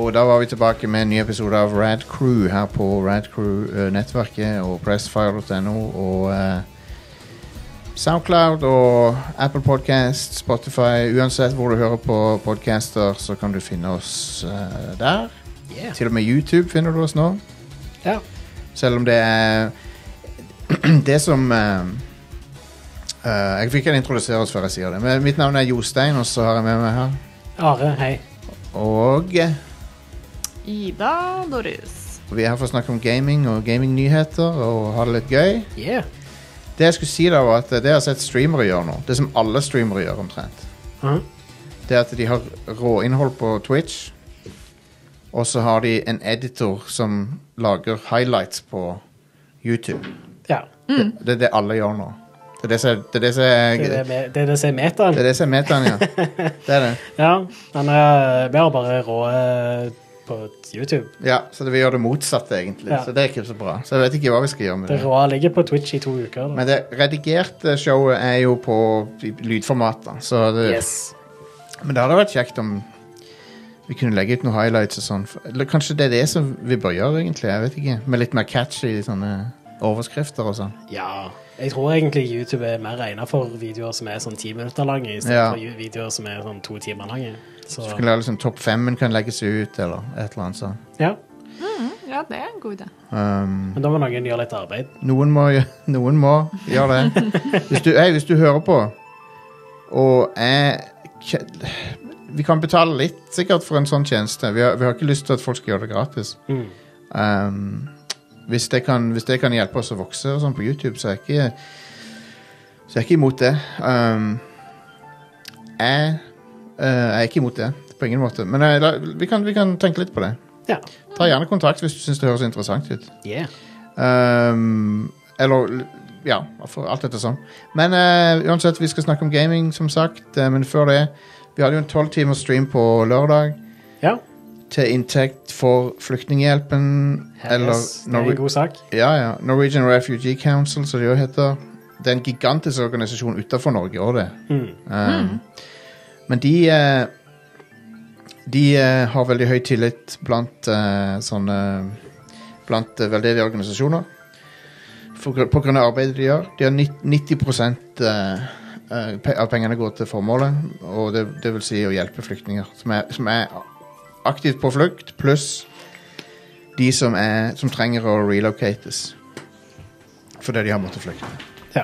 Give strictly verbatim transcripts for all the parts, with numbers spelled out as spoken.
Og da var vi tilbake med en ny episode av Rad Crew her på Rad Crew-nettverket og pressfire dot no og uh, SoundCloud og Apple Podcast, Spotify. Uansett hvor du hører på podcaster, så kan du finne oss uh, der. Yeah. Til og med YouTube finner du oss nå. Ja. Selv om det er det som uh, uh, jeg fikk ikke introdusere oss før jeg sier det. Men mitt navn er Jostein, og så har jeg med meg her Are, hei. Og Ida Doris. Vi er her for å snakke om gaming og gaming-nyheter og ha det litt gøy. Yeah. Det jeg skulle si da var at det jeg har sett streamere gjøre nå, det som alle streamere gjør omtrent, uh-huh. det er at de har råinnhold på Twitch, og så har de en editor som lager highlights på YouTube. Ja. Mm. Det, det er det alle gjør nå. Det er det som det er det som er, det er, det, det er det som er metaen. Det er det som er metaen, ja. Det er det. Ja, men uh, vi har bare råd på YouTube. Ja, så det, vi gjør det motsatte egentlig, ja. Så det er ikke så bra. Så jeg vet ikke hva vi skal gjøre med det. Det råd ligger på Twitch i to uker. Da. Men det redigerte showet er jo på lydformat da, så det, yes. Men det hadde vært kjekt om vi kunne legge ut noen highlights og sånn. Eller kanskje det er det som vi bør gjøre egentlig, jeg vet ikke. Med litt mer catchy sånne overskrifter og sånn. Ja, jeg tror egentlig YouTube er mer regnet for videoer som er sånn ti minutter lange, i stedet ja. For videoer som er sånn to timer lange. Så, så kunne liksom topp femmen kan legges ut, eller et eller annet sånn. Ja. Mm, ja, det er en god idé. Um, Men da må noen gjøre litt arbeid. Noen må, noen må gjøre det. Hvis du, hey, hvis du hører på, og jeg... Vi kan betale litt sikkert for en sånn tjeneste. Vi har, vi har ikke lyst til at folk skal gjøre det gratis. Mm. Um, hvis, det kan, hvis det kan hjelpe oss å vokse og sånn på YouTube, så er jeg ikke, så er jeg ikke imot det. Um, jeg, uh, jeg er ikke imot det, på ingen måte. Men uh, la, vi, kan, vi kan tenke litt på det. Ja. Ta gjerne kontakt hvis du synes det høres interessant ut. Yeah. Um, eller, ja, for alt dette sånn. Men uh, uansett, vi skal snakke om gaming, som sagt. Uh, men før det, vi hadde jo en tolv timers stream på lørdag. Ja. Til inntekt for Flyktninghjelpen. Eller yes, det er en god sak. Ja, ja. Norwegian Refugee Council, som det jo heter. Det er en gigantisk organisasjon utenfor Norge, også det. Mm. Um, mm. Men de, uh, de uh, har veldig høy tillit blant uh, sånne blant uh, veldedige organisasjoner. For, på grunn av arbeidet de gjør. De har nitti prosent uh, uh, av pengene går til formålet, og det, det vil si å hjelpe flyktninger som er, som er aktivt på flukt, pluss de som, er, som trenger å relocates fordi de har måttet flykte. Ja.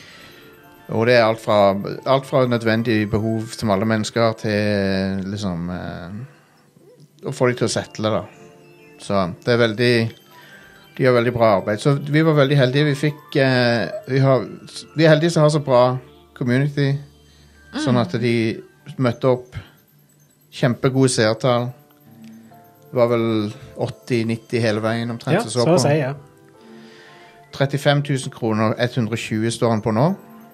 Og det er alt fra, alt fra nødvendige behov som alle mennesker har til liksom eh, å få de til å settle da. Så det er veldig de har veldig bra arbeid. Så vi var veldig heldige. Vi fikk eh, vi, har, vi er heldige som har så bra community, mm. sånn at de møtte opp kjempegode seertall. Det var vel åtti nitti hele veien omtrent. Ja, så, så å si, ja. trettifem tusen kroner, ett hundre og tjue står han på nå.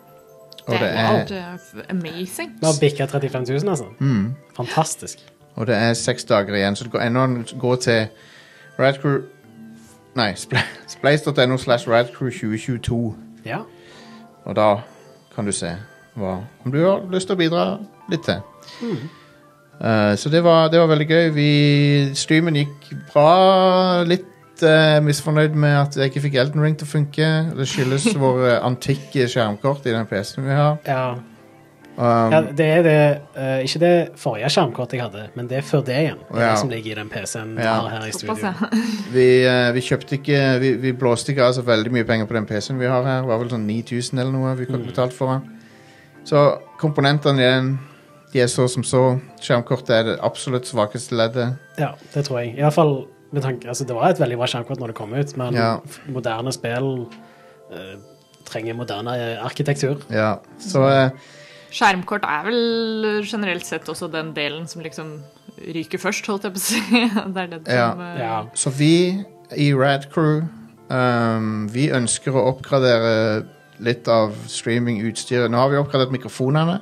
Og det, det er... Wow, det er amazing. Nå bikket trettifem tusen, altså. Mm. Fantastisk. Og det er seks dager igjen, så det går enda gå til Radcrew... Nei, spleis dot no slash Radcrew tjue tjueto. Ja. Og da kan du se hva om du har lyst til å bidra litt til. Mm. Uh, så det var, det var veldig gøy. Vi, streamen gikk bra. Litt uh, misfornøyd med at jeg ikke fikk Elden Ring til å funke. Det skyldes vår uh, antikke skjermkort i den P C-en vi har. Ja. Um, ja, det er det uh, ikke det forrige skjermkortet jeg hadde, men det er før det igjen. Det er ja. det som ligger i den P C-en ja. her i studio. vi, uh, vi kjøpte ikke vi, vi blåste ikke av så veldig mye penger på den P C-en vi har her. Det var vel sånn ni tusen eller noe vi kunne mm. betalt for den. Så komponentene i den de er så som så. Skjermkortet er det absolutt svakeste leddet. Ja, det tror jeg. I hvert fall med tanke, altså det var et veldig bra skjermkort når det kom ut, men ja. moderne spill uh, trenger moderne arkitektur. Ja, så... Uh, Skjermkort er vel generelt sett også den delen som liksom ryker først, holdt jeg på å si. Det er det ja. som... Uh, ja. Så vi i Rad Crew, um, vi ønsker å oppgradere litt av streaming-utstyret. Nå har vi oppgradert mikrofonene,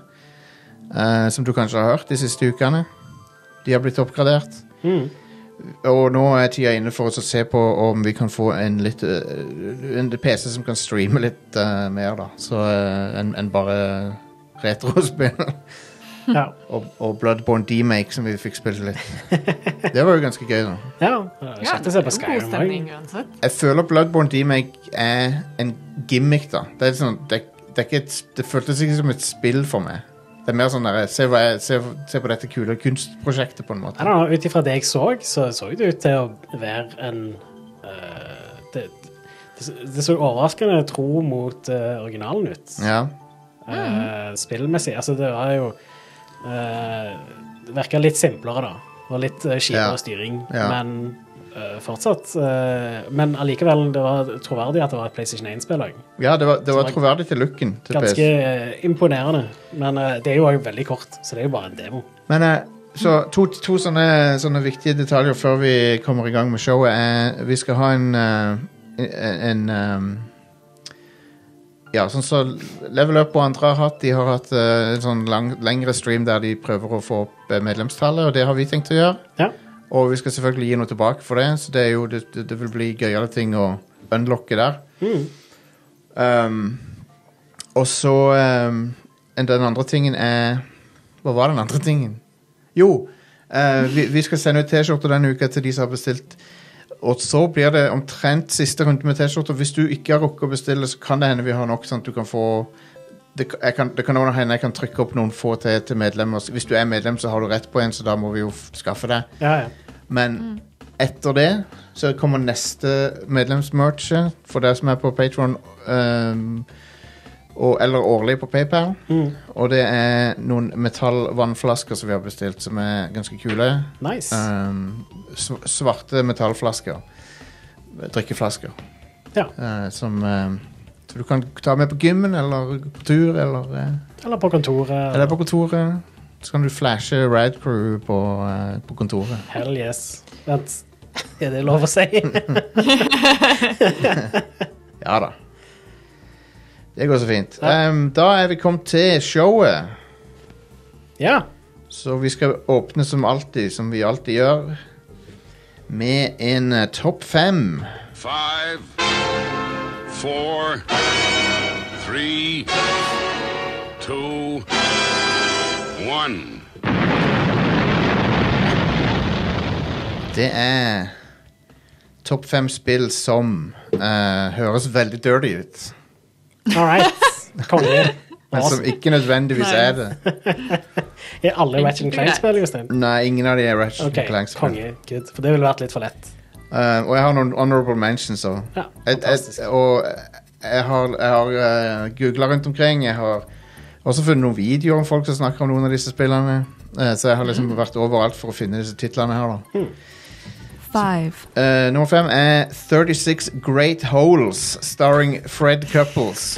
uh, som du kanskje har hørt de siste ukene. De har blitt oppgradert. Mm. Og nå er tida inne for oss å se på om vi kan få en litt uh, en P C som kan streame litt uh, mer da. Så uh, enn en bare retrospill. Ja. Og, og Bloodborne D-Make, som vi fikk spilt litt. Det var jo ganske gøy, da. Ja, kjekt å se på Skyrim. Jeg føler Bloodborne D-Make er en gimmick, da. Det, er sånn, det, det, er ikke et, det føltes ikke som et spill for meg. Det er mer sånn der, se, hva jeg, se, se på dette kule kunstprosjektet på en måte. Ja, ut ifra det jeg så, så så det ut til å være en... Uh, det, det, det så overraskende tro mot uh, originalen ut. Ja. Uh, spillmessig, altså det var jo... Uh, det virket litt simplere da. Det var litt uh, kjipere Ja. styring, Ja. men uh, fortsatt. Uh, men allikevel, det var troverdig at det var et PlayStation one-spill. Ja, det var, det var var troverdig til looken. Til Ganske P S. uh, imponerende, men uh, det er jo også veldig kort, så det er jo bare en demo. Men eh, så to, to sånne, sånne viktige detaljer før vi kommer i gang med showet er, vi skal ha en, uh, en, en um, ja, sånn så Level Up og andre har hatt, de har hatt uh, en sånn lang, lengre stream der de prøver å få opp uh, medlemstallet, og det har vi tenkt å gjøre. Ja. Og vi skal selvfølgelig gi noe tilbake for det, så det, er jo, det, det vil bli gøyere ting å unlocke der. Mm. Um, og så um, den andre tingen er Hva var den andre tingen? Jo, uh, vi, vi skal sende ut T-skjorter denne uka til de som har bestilt. Og så blir det omtrent siste runde med T-skjorter. Hvis du ikke har rukket å bestille, så kan det hende vi har nok sånn at du kan få Det, jeg kan, det kan også hende jeg kan trykke opp noen få til, til medlemmer. Hvis du er medlem, så har du rett på en, så da må vi jo skaffe det. Ja, ja. Men etter det så kommer neste medlemsmerchet for dere som er på Patreon um, og, eller årlig på PayPal. Mm. Og det er noen metallvannflasker som vi har bestilt, som er ganske kule. Nice. Um, sv- svarte metallflasker. Drikkeflasker. Ja. Uh, som uh, så du kan ta med på gymmen, eller på tur, eller, uh, Eller på kontoret. eller på kontoret. Så kan du flashe Rad Crew på, uh, på kontoret. Hell yes. Vent, er det lov å si? Ja da. Det går så fint. Um, da er vi kommet til showet. Ja. Så vi skal åpne som alltid, som vi alltid gjør, med en uh, topp fem. Five, four, three, two, one. Det er topp fem spill som uh, høres veldig dirty ut. All right. Konge. Men som ikke nødvendigvis er det. Er alle Ratchet and Clank-spill, Jostein? Nei, ingen av de er Ratchet Ok, and Clank-spill. konge. Good. For det ville vært litt for lett. Uh, og jeg har noen honorable mentions også. Ja, Et, fantastisk. et, og jeg har, jeg har uh, googlet rundt omkring. Jeg har også funnet noen videoer om folk som snakker om noen av disse spillene. Uh, så jeg har liksom vært overalt for å finne disse titlene her da. Hmm. Five. Uh, nummer fem er thirty-six Great Holes, starring Fred Couples.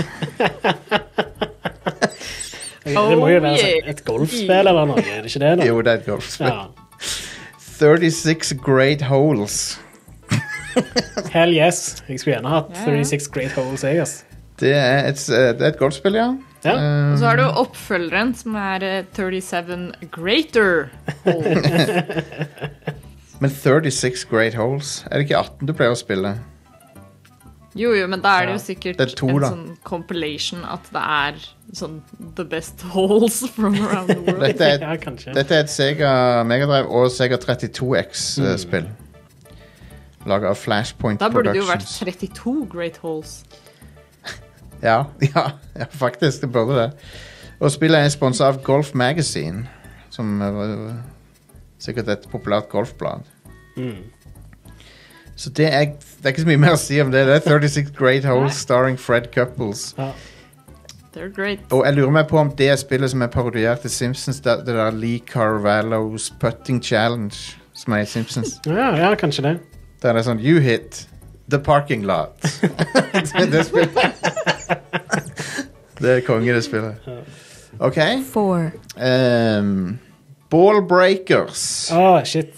Det må jo Oh, være sånn yeah. et golfspill eller noe, er det ikke det da? Jo, det er et golfspill. Ja. thirty-six Great Holes. Hell yes. Jeg skulle gjerne hatt Ja, ja. thirty-six Great Holes, jeg, ass. Det er et, uh, det er et golfspill, ja. Ja. Um, Og så har du oppfølgeren, som er eh, thirty-seven Greater Hole. Men thirty-six Great Holes, er det ikke eighteen du pleier å spille? Jo, jo, men da er det Ja. jo sikkert Det er to, en da. sånn compilation at det er sånn the best holes from around the world. Dette er et, Ja, kanskje. dette er et Sega Mega Drive og Sega thirty-two X-spill. Laget av Flashpoint Da burde det jo vært Productions. trettito Great Holes. Ja, ja, ja, faktisk, det burde det. Og spillet er sponset av Golf Magazine, som er sikkert et populært golfblad. Mm. Så det er, det er ikke så mye mer å si om det. Det er thirty-six Great Holes starring Fred Couples. Ja. They're great. Og jeg lurer meg på om det er spillet som er parodiert til Simpsons, det, det der Lee Carvalho's Putting Challenge, som er i Simpsons. Ja, ja, kanskje det. Der det er sånn, you hit the parking lot. det, det spillet. Det er konge, det spillet. Ok. Four. Um, Ball Breakers. Åh, shit.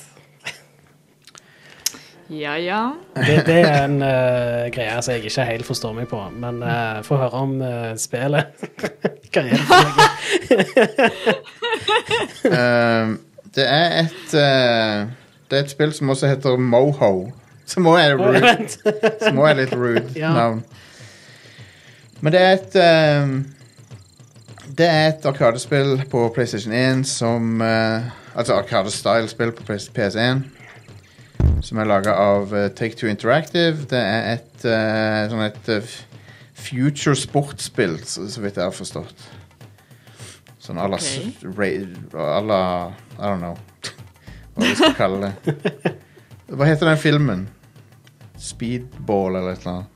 Ja, ja. Det, det er en uh, greie som jeg ikke helt forstår meg på, men uh, få høre om uh, spillet. Hva er det for noe? um, det er et uh, Det er et spill som også heter Moho. Som også er rude. Vent. Som også er litt rude Ja. navn. Men det er et um, det er et arkadespill på PlayStation one som uh, altså arkade-style-spill på P S one som er laget av uh, Take-Two Interactive. Det er et uh, sånn et uh, future sportspill, så, så vidt jeg har forstått. Sånn à la okay. à la I don't know hva vi skal kalle det. Hva heter den filmen? Speedball eller et eller annet.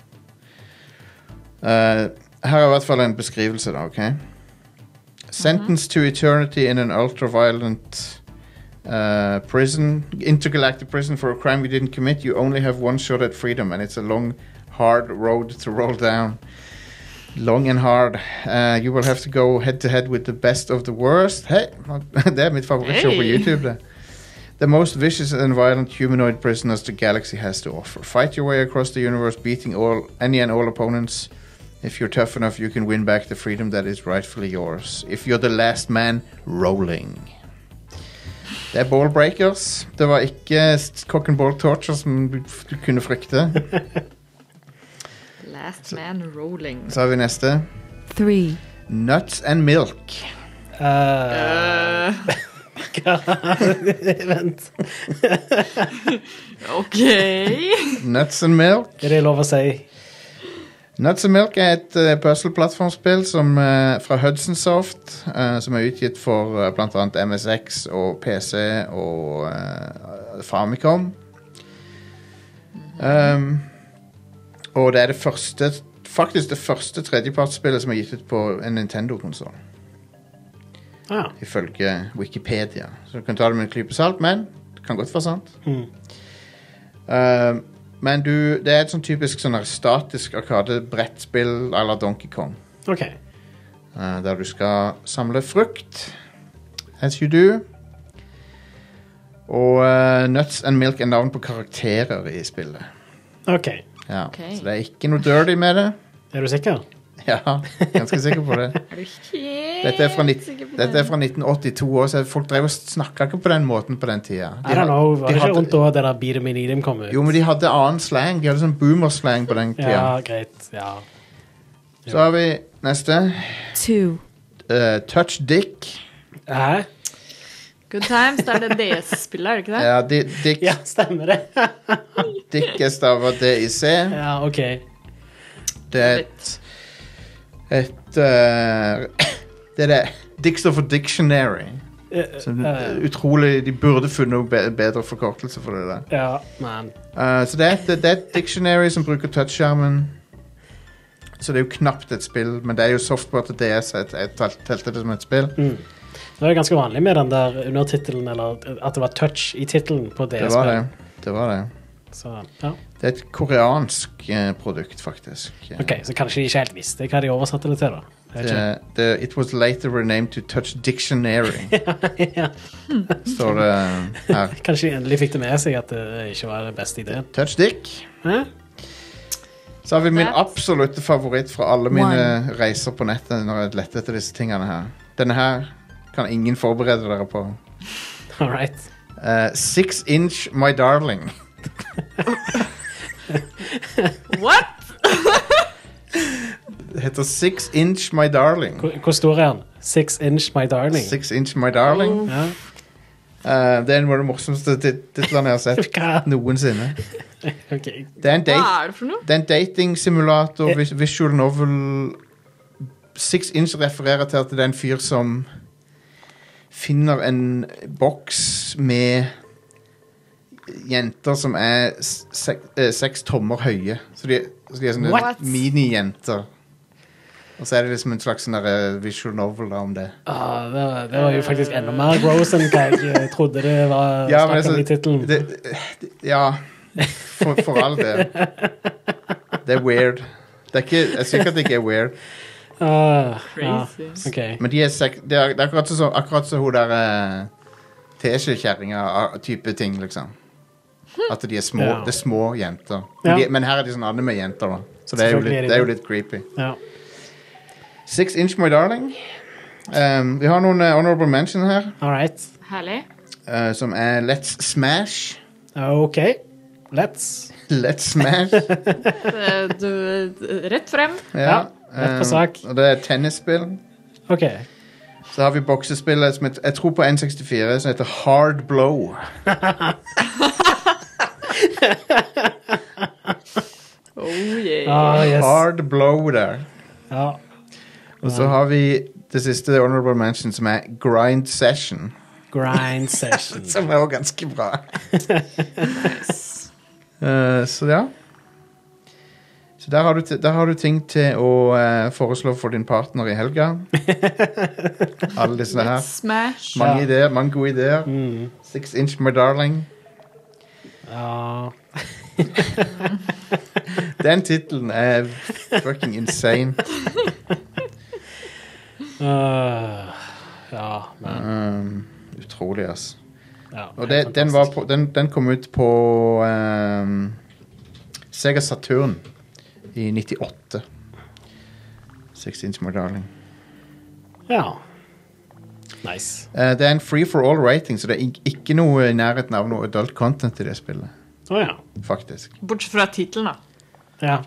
Uh, her er i hvert fall en beskrivelse da, ok? Sentenced to eternity in an ultra-violent uh, prison, intergalactic prison for a crime you didn't commit, you only have one shot at freedom, and it's a long, hard road to roll down. Long and hard. Uh, you will have to go head-to-head with the best of the worst. Hey, det er mitt favorittshow hey. På YouTube, det. The most vicious and violent humanoid prisoners the galaxy has to offer. Fight your way across the universe, beating all any and all opponents. If you're tough enough, you can win back the freedom that is rightfully yours. If you're the last man, rolling. Det er ballbreakers. Det var ikke cock and ball torture som du kunne frykte. Last man rolling. Så har vi neste. Three. Nuts and milk. Uh, uh. Vent. Ok. Nuts and milk. Er det lov å si? Nuts and Milk er et uh, puzzle-plattformspill som, uh, fra Hudson Soft, uh, som er utgitt for uh, blant annet M S X og P C og uh, Famicom. Um, og det er det første, faktisk det første tredjepartsspillet som er gitt ut på en Nintendo-konsol. Ah. Ifølge Wikipedia. Så du kan ta det med en klype salt, men det kan godt være sant. Mm. Uh, Men du, det er et sånn typisk sånn statisk arkade-brettspill eller Donkey Kong. Ok. Uh, der du skal samle frukt, as you do. Og uh, Nuts and Milk er navn på karakterer i spillet. Ok. Ja, okay. Så det er ikke noe dirty med det. Er du sikker? Ja, ganske sikker på det. Er du helt dette er fra, sikker på det? dette er fra nitten åttito år, så folk drev og snakket ikke på den måten på den tida. De I don't know, var de det ikke rundt da det der Beat 'em in Eat 'em kom ut? Jo, men de hadde annen slang. De hadde sånn boomer-slang på den tida. Ja, greit, ja. Jo. Så har vi neste. Two. Uh, Touch Dick. Hæ? Good Times, det er det D S-spillet, er det ikke det? Ja, di Dick. Ja, stemmer det. Dick er stavet D I C. Ja, ok. Det er et... et uh, det er det. Dick står for Dictionary. Så, uh, utrolig, de burde funnet be bedre forkortelse for det der. Ja, man. Uh, så det er, det, det er et dictionary som bruker touchskjermen. Så det er jo knapt et spill, men det er jo software til D S. Jeg, jeg telte det som et spill. Mm. Det er ganske vanlig med den der undertitelen, eller at det var touch i titelen på D S. Det var det. Det var det. Så, ja. Det er et koreansk eh, produkt, faktisk. Ok, så kanskje de ikke helt visste hva de oversatte det til, da. Det, det, it was later renamed to Touch Dictionary. Ja. Står det her. Kanskje de endelig fikk det med seg at det ikke var den beste ideen. Touch Dick. Hæ? Så har vi min absolutte favoritt fra alle mine One. reiser på nettet når jeg letter etter disse tingene her. Denne her kan ingen forberede dere på. All right. Uh, six Inch My Darling. What? Det heter Six Inch My Darling. Hvor, hvor stor er han? Six Inch My Darling. Six Inch My Darling. Oh. Ja. Uh, det er en av de morsomste titlene jeg har sett noensinne. Okay. Det er en date, Hva er det for noe? Det er en dating-simulator, vis visual novel. Six Inch refererer til at det er en fyr som finner en boks med jenter som er sek eh, seks tommer høye. Så de, så de er sånne mini-jenter. Og så er det liksom en slags sånn der visual novel da, om det. Ah, det, var, det var jo faktisk enda mer gross enn hva jeg trodde det var ja, snakket om så, i titelen. Det, det, ja, for, for all del. Det er weird. Det er ikke, jeg synes ikke at det ikke er weird. Uh, Crazy. Ja, okay. Men de er, sek det er, det er akkurat så, akkurat så hun der uh, T-skjekjerringer type ting, liksom. At de er små, ja. Det er små jenter. Men, ja. de, men her er de sånn anime-jenter da. Så det er, litt, det er jo litt creepy. Ja. Six Inch My Darling. Um, vi har noen uh, honorable mention her. Alright. Herlig. Uh, som er Let's Smash. Ok. Let's. Let's Smash. det, du, rett frem. Ja, rett på sak. Um, og det er tennisspill. Ok. Så har vi boksespillet som jeg tror på N sixty-four, som heter Hard Blow. Oh yeah. Ah, yes. Hard Blow der. Ja. Og så har vi det siste honorable mention, som er Grind Session. Grind Session. Som er også ganske bra. Nice. uh, så ja. Så der har, du t- der har du ting til å uh, foreslå for din partner i helga. Alle disse her. Smash. Mange Ja. ideer, mange gode ideer. Mm. Six Inch My Darling. Ja. Den titlen er fucking insane. Uh, ja, men Um, utrolig, ass. ja, Og det, den, var på, den, den kom ut på um, Sega Saturn i nittiåtte. Six Inch My Darling. Ja. Nice. Uh, det er en free for all rating, så det er ik- ikke noe i nærheten av noe adult content i det spillet. Å ja. Faktisk. Bortsett fra titelen, da. Ja.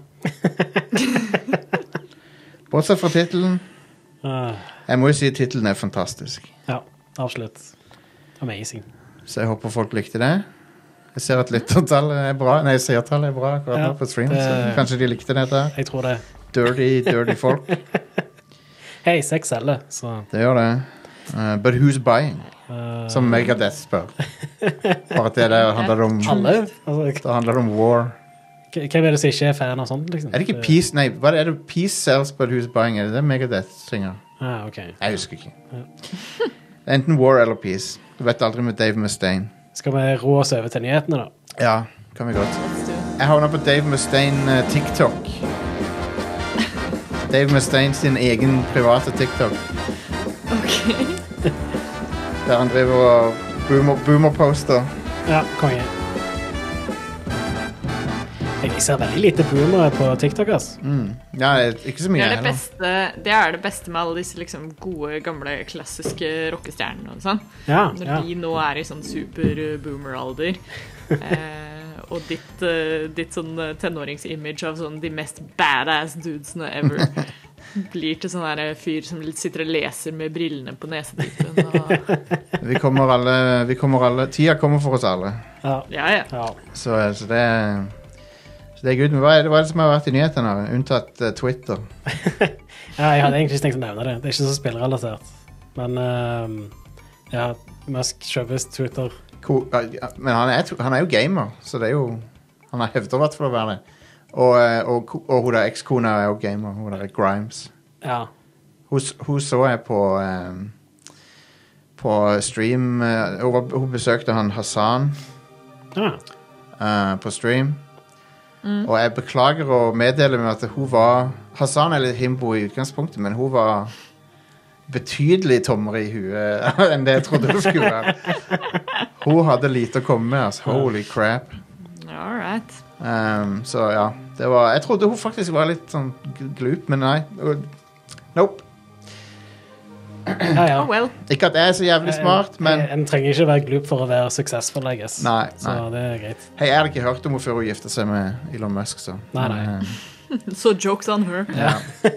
Bortsett fra titelen. Uh, Jeg må jo si titelen er fantastisk. ja, absolutt. Amazing. Så jeg håper folk likte det. Jeg ser at lyttertallet er bra. Nei, seertallet er bra akkurat Ja, nå på stream. det- Så kanskje de likte dette. Jeg tror det. Dirty, dirty folk. Hei, sex selger, så Det gjør det. Uh, but who's buying? uh, Som Megadeth spør. Bare at det der handler om alle? Altså, Det handler om war. k- hvem er det som ikke er fan av sånt, liksom? Er det ikke Peace? Nei, hva er det? Peace sells, but who's buying? Er det det Megadeth synger? Ah, ok. Jeg husker ikke. Enten war eller peace. Du vet aldri med Dave Mustaine. Skal vi ro oss over til nyhetene, da? Ja, kan vi godt. Jeg havna på Dave Mustaine uh, TikTok. Dave Mustaine sin egen private TikTok. Ok. Der han driver og boomer, boomer-poster. Ja, konge. Jeg ser veldig lite boomere på TikTok, ass. Mm. Ja, ikke så Det mye er det, heller. beste, det er det beste med alle disse liksom, gode, gamle, klassiske rockestjernene og sånn. Ja, Når ja. de nå er i sånn super-boomer-alder. Eh, og ditt, eh, ditt sånn eh, tenåringsimage av sånn de mest badass dudesene ever blir til sånn der fyr som sitter og leser med brillene på nesetippen. Og, Vi kommer alle, vi kommer alle Tida kommer for oss alle. Ja, ja, ja. ja. Så, så det Så det er good. Men hva er det, hva er det som har vært i nyhetene? Unntatt uh, Twitter. Ja, jeg hadde egentlig ikke tenkt å nevne det. Det er ikke så spillrelatert. Men ehm, ja, Musk kjøper Twitter. Ko, ja, men han er, han er jo gamer, så det er jo han har hevder i hvert fall å være det. Og, uh, og, ko- og hun der ekskona er jo gamer. Hun der Grimes. Ja. Hun, s- hun så jeg på um, på stream. Uh, hun, var, hun besøkte han Hassan ja. uh, på stream. Og jeg beklager å meddele med at hun var Hassan er litt himbo i utgangspunktet, men hun var betydelig tommere i huet enn det jeg trodde hun skulle være. Hun hadde lite å komme med, altså. Holy crap. All right. Um, så ja, det var jeg trodde hun faktisk var litt sånn g- glup, men nei. Nope. Ja, ja. Oh well. Ikke at jeg er så jævlig smart, men En, en trenger ikke være glup for å være successful, I guess. Nei, Så nei. det er greit. Hei, jeg hadde ikke hørt om henne før hun gifte seg med Elon Musk, så. Nei, nei. Men, um, So jokes on her. ja.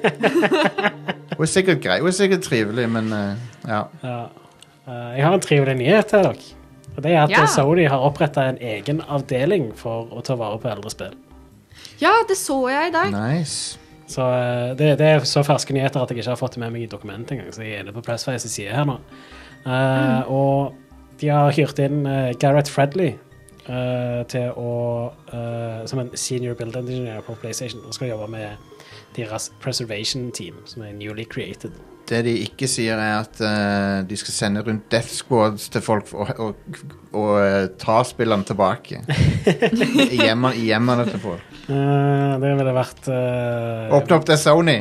Hun er sikkert grei, hun er sikkert trivelig, men uh, ja. Ja. Eh, jeg har en trivelig nyhet til dere. Og det er at Ja. Sony har opprettet en egen avdeling for å ta vare på eldre spill. Ja, det så jeg i dag. Nice. Så eh, det, det er så ferske nyheter at jeg ikke har fått det med meg i dokumentet engang, så jeg er inne på Pressface side her nå. Eh, Og de har hyrt inn eh, Garrett Fredley eh, til å, eh, som en senior build engineer på PlayStation, og skal jobbe med deres preservation team, som er newly created. Det de ikke sier er at eh, de skal sende rundt Death Squads til folk for, og, og, og eh, ta spillene tilbake. I hjemmene, i hjemmene til folk. Eh, det ville vært eh, Åpne opp det Sony.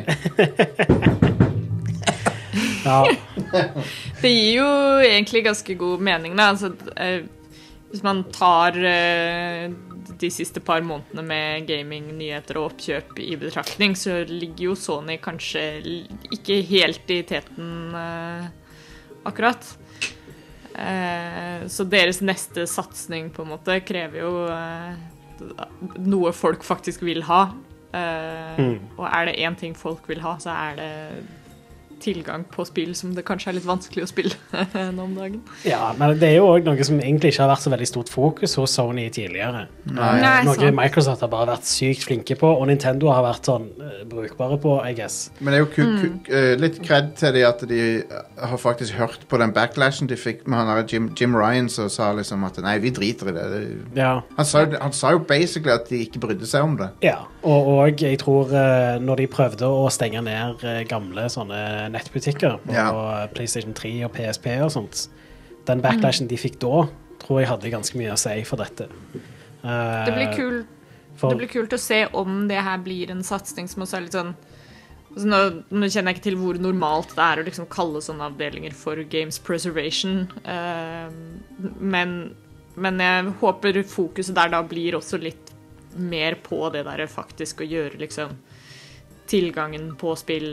Ja, Det gir jo egentlig ganske god mening, da. Altså, eh, hvis man tar eh, de siste par månedene med gaming, nyheter og oppkjøp i betraktning, så ligger jo Sony kanskje l- ikke helt i teten eh, akkurat. Eh, så deres neste satsning på en måte krever jo eh, noe folk faktisk vil ha. Eh, Mm. Og er det én ting folk vil ha, så er det tilgang på spill som det kanskje er litt vanskelig å spille nå om dagen. Ja, men det er jo også noe som egentlig ikke har vært så veldig stort fokus hos Sony tidligere. Nei. Nei, noe sant. Microsoft har bare vært sykt flinke på, og Nintendo har vært sånn uh, brukbare på, I guess. Men det er jo ku, ku, uh, litt kred til de at de har faktisk hørt på den backlashen de fikk med han der Jim, Jim Ryan, som sa liksom at nei, vi driter i det. det Ja. han, sa, han sa jo basically at de ikke brydde seg om det. Ja, og, og jeg tror uh, når de prøvde å stenge ned uh, gamle sånne nettbutikker på Ja. PlayStation tre og P S P og sånt, den backlashen de fikk da, tror jeg hadde ganske mye å si for dette. Uh, Det blir, kul, for, det blir kult å se om det her blir en satsing som også er litt sånn altså nå, nå kjenner jeg ikke til hvor normalt det er å liksom kalle sånne avdelinger for games preservation, uh, men, men jeg håper fokuset der da blir også litt mer på det der faktisk å gjøre liksom tilgangen på spill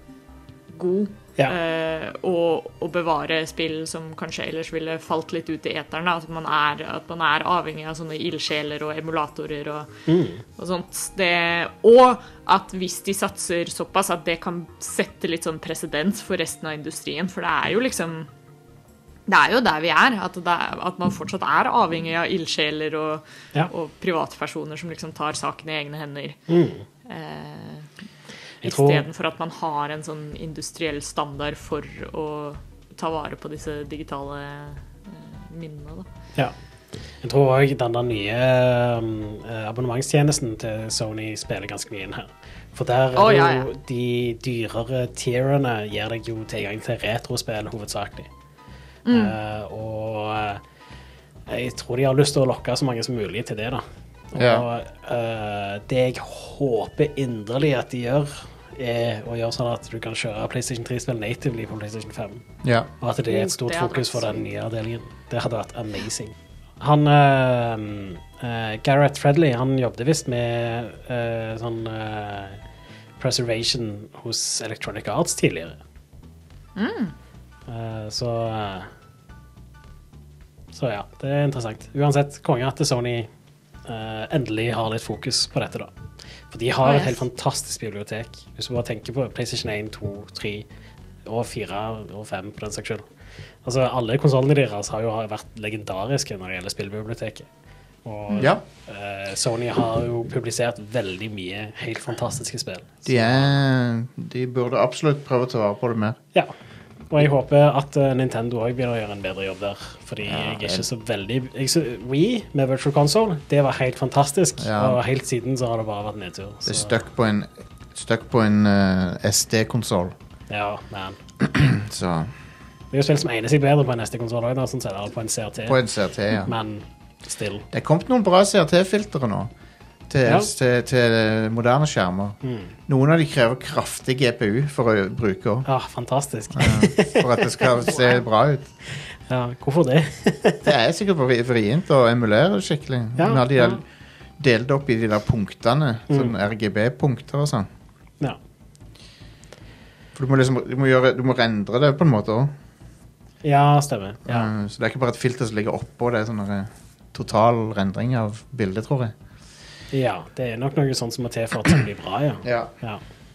god, Ja. eh, og, og bevare spill som kanskje ellers ville falt litt ut i eteren, da. At man er, at man er avhengig av sånne ildsjeler og emulatorer og, og sånt. Det, og at hvis de satser såpass at det kan sette litt sånn presedens for resten av industrien, for det er jo liksom det er jo der vi er, at, det er, at man fortsatt er avhengig av ildsjeler og, Ja. og privatpersoner som liksom tar saken i egne hender. Mm. Eh, I Jeg tror- stedet for at man har en sånn industriell standard for å ta vare på disse digitale eh, minnene. Da. Ja. Jeg tror også den der nye um, abonnementstjenesten til Sony spiller ganske mye inn her. For der er Å, det ja, jo de dyrere tierene gir deg jo tilgang til retrospill hovedsakelig. Eh, og eh, jeg tror de har lyst til å lokke så mange som mulig til det da. Og Ja. eh, det jeg håper inderlig at de gjør, er å gjøre sånn at du kan kjøre PlayStation tre-spill natively på PlayStation fem. Ja. Og at det er et Oh, stort det hadde fokus vært for så den nye avdelingen. Det hadde vært amazing. Han, uh, uh, Garrett Fredley, han jobbet visst med uh, sånn uh, preservation hos Electronic Arts tidligere. Uh, så uh, så ja, det er interessant. Uansett, konge at Sony uh, endelig har litt fokus på dette da. For de har Oh, et yes. helt fantastisk bibliotek. Hvis du bare tenker på PlayStation én, to, tre og fire og fem på den saks skyld. Altså, alle konsolene deres har jo vært legendariske når det gjelder spillbiblioteket. Og Ja. eh, Sony har jo publisert veldig mye helt fantastiske spill. De, er, de burde absolutt prøve å ta vare på det mer. Ja, og jeg håper at eh, Nintendo også begynner å gjøre en bedre jobb der. Fordi Ja, jeg er det- ikke så veldig... Jeg, så, Wii med Virtual Console, det var helt fantastisk. Ja. Og helt siden så har det bare vært nedtur. Det er Så- stuck på en, stuck på en uh, S D-konsol. Ja, man. Så Det er jo spill som egner seg bedre på en S D-konsol også, da, sånn sett, eller på en C R T. på en C R T, ja. Men still. Det er kommet noen bra C R T-filtre nå til, Ja. til, til moderne skjermer. Mm. Noen av de krever kraftig G P U for å bruke også, Ja, fantastisk. eh, for at det skal se bra ut. Ja, hvorfor det? Det er sikkert vri- vrient å emulere skikkelig. Ja, Med alle de ja. der delt opp i de der punktene, sånn R G B-punkter og sånn. Ja. For du må liksom, du må, gjøre, du må rendre det på en måte også. Ja, stemmer. Ja. Eh, Så det er ikke bare et filter som ligger oppå, det er sånn der, eh, total rendring av bildet, tror jeg. ja, det er nok noe sånt som må til for at det blir bra, ja. Ja. ja.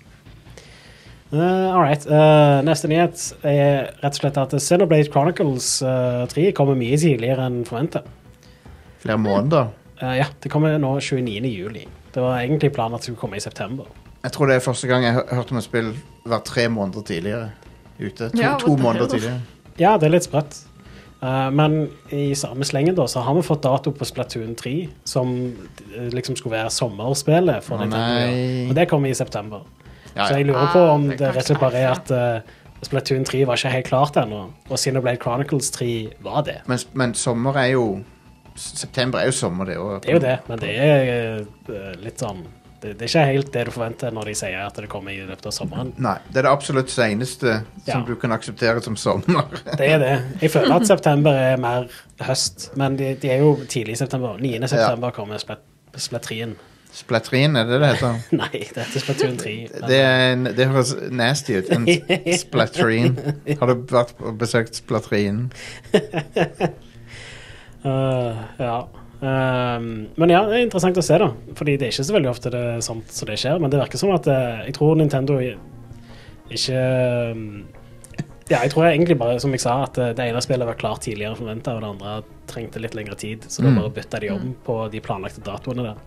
Uh, all right. Uh, neste nyhet er rett og slett at Xenoblade Chronicles uh, tre kommer mye tidligere enn forventet. Flere måneder. Uh, ja, det kommer nå tjueniende juli. Det var egentlig planen at det skulle komme i september. Jeg tror det er første gang jeg har hørt om et spill var tre måneder tidligere ute. To, Ja, to what the måneder hell? tidligere. Ja, det er litt sprøtt. Uh, men i samme slengen da, så har vi fått dato på Splatoon tre, som uh, liksom skulle være sommerspillet for Å, Nintendo. nei. Og det kommer i september. Ja, Så jeg ja. lurer på om Ah, det det rett og slett bare er kanskje at uh, Splatoon tre var ikke helt klart ennå, og Xenoblade Chronicles tre var det. Men, men sommer er jo September er jo sommer, det òg. Det er jo det, men det er uh, litt sånn det, det er ikke helt det du forventer når de sier at det kommer i løpet av sommeren. Nei, det er det absolutt seneste Ja. som du kan akseptere som sommer. Det er det. Jeg føler at september er mer høst, men de, de er jo tidlig i september. niende september kommer Splat, Splatrien. Splatrin, er det det heter? Nei, det heter Splatoon tre. men- Det, er en, det høres nasty ut. En splatrin. Har du vært og besøkt splatrin? Uh, ja. Um, men ja, det er interessant å se da, fordi det er ikke så veldig ofte det er sånt som det skjer, men det virker som at uh, jeg tror Nintendo i, ikke um, Ja, jeg tror jeg egentlig bare, som jeg sa, at det ene spillet var klart tidligere forventet, og det andre trengte litt lengre tid, så da Mm. bare bytta de om på de planlagte datoene der.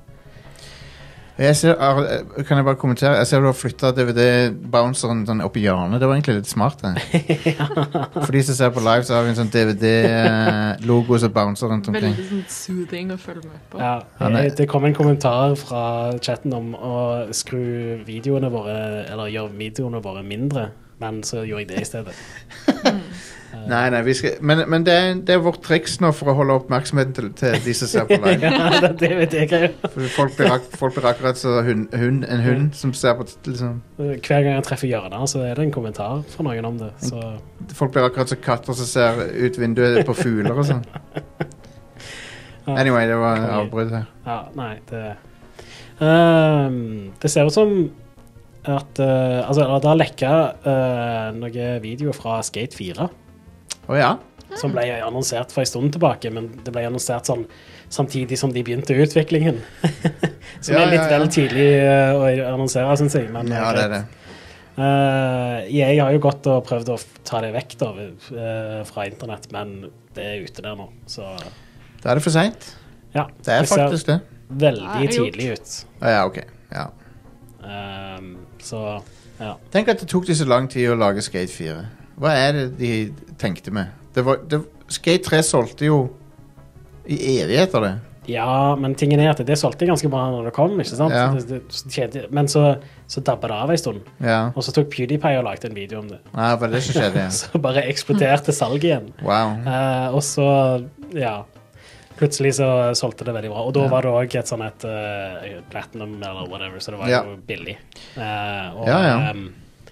Jeg ser, er- kan jeg bare kommentere? Jeg ser du har flyttet D V D-bounceren sånn opp i hjørnet. Det var egentlig litt smart, det. For de som ser på live, så har vi en sånn D V D-logo som bouncer rundt omkring. Veldig sånn soothing å følge med på. Ja, Han er- eh, det kom en kommentar fra chatten om å skru videoene våre, eller gjøre videoene våre mindre, men så gjorde jeg det i stedet. Nei, nei, vi skal, men, men det, er, det er vårt triks nå for å holde oppmerksomheten til, til de som ser på live. Ja, det, det vet jeg greier. For folk blir, ak- folk blir akkurat så hund, hund, en hund som ser på liksom, Hver gang jeg treffer hjørnet, så er det en kommentar fra noen om det. Så folk blir akkurat som katter som ser ut vinduet på fugler og sånn. Anyway, det var avbrudd her. ja, nei, det Ehm, Det ser ut som at eh, Altså, det har lekka uh, noen videoer fra Skate fire. Å ja? Som ble annonsert for en stund tilbake, men det ble annonsert sånn samtidig som de begynte utviklingen. Som Ja, er litt ja, ja. vel tidlig eh, å annonsere, synes jeg. Men, Ja, det er det. Uh, jeg har jo gått og prøvd å f- ta det vekk da, eh, fra internett, men det er ute der nå. Så Da er det for sent. ja, Det er ser faktisk det. veldig Det er gjort. tidlig ut. Å ja, ok. Ja. Um, så ja. Tenk at det tok de så lang tid å lage Skate fire. Hva er det de tenkte med? Det var, det, Skate tre solgte jo i evigheter, det. Ja, men tingen er at det solgte ganske bra når det kom, ikke sant? Ja. Det, det, tjente, men så, så dabbet det av en stund. Ja. Og så tok PewDiePie og lagde en video om det. Nei, var det som skjedde? Ja. Så bare eksploderte salget igjen. Wow. Eh, og så, ja, plutselig så solgte det veldig bra. Og da Ja. var det også et sånn et eh, platinum eller whatever, så det var Ja. jo billig. Eh, og, Ja, ja. ehm,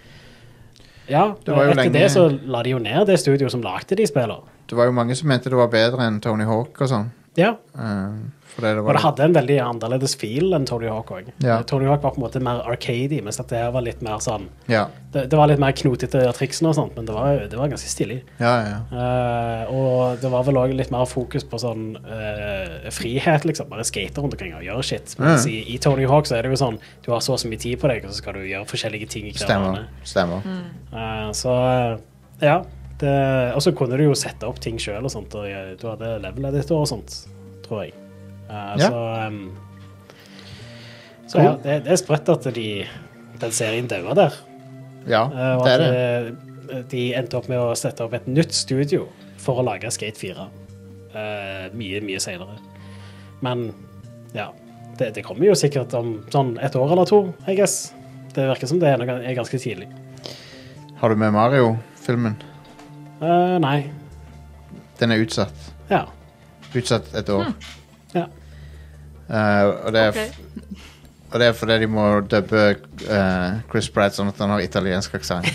ja, Det var jo etter lenge- det så la de jo ned det studio som lagde de spillene. Det var jo mange som mente det var bedre enn Tony Hawk og sånn. Ja, Eh, for det, det og var det hadde en veldig annerledes feel enn Tony Hawk også. Ja. Tony Hawk var på en måte mer arcade, mens dette her var litt mer sånn, Ja, det, det var litt mer knotete triksene og sånt, men det var, det var ganske stilig. ja, ja. Eh, og det var vel også litt mer fokus på sånn eh, frihet, liksom. Bare skate rundt omkring og gjøre shit. Mens Mm. i, i Tony Hawk så er det jo sånn, du har så og så mye tid på deg, og så skal du gjøre forskjellige ting i hver Stemmer. bane. Stemmer. Eh, så eh, ja. Det, og så kunne du jo sette opp ting selv og sånt, og eh, du hadde level editor og sånt, tror jeg. Eh, Ja. Så, ehm, så ja, det, det er sprøtt at de, den serien døde der. Ja, Eh, og det at er det. eh, de endte opp med å sette opp et nytt studio for å lage Skate fire. Eh, mye, mye senere. Men ja, det, det kommer jo sikkert om sånn et år eller to, I guess. Det virker som det er, noe, er ganske tidlig. Har du med Mario-filmen? Eh, nei. Den er utsatt. Ja. Utsatt et år. Ja. Eh, og, det er, Ok. og det er fordi de må dubbe eh, Chris Pratt sånn at han har italiensk aksent.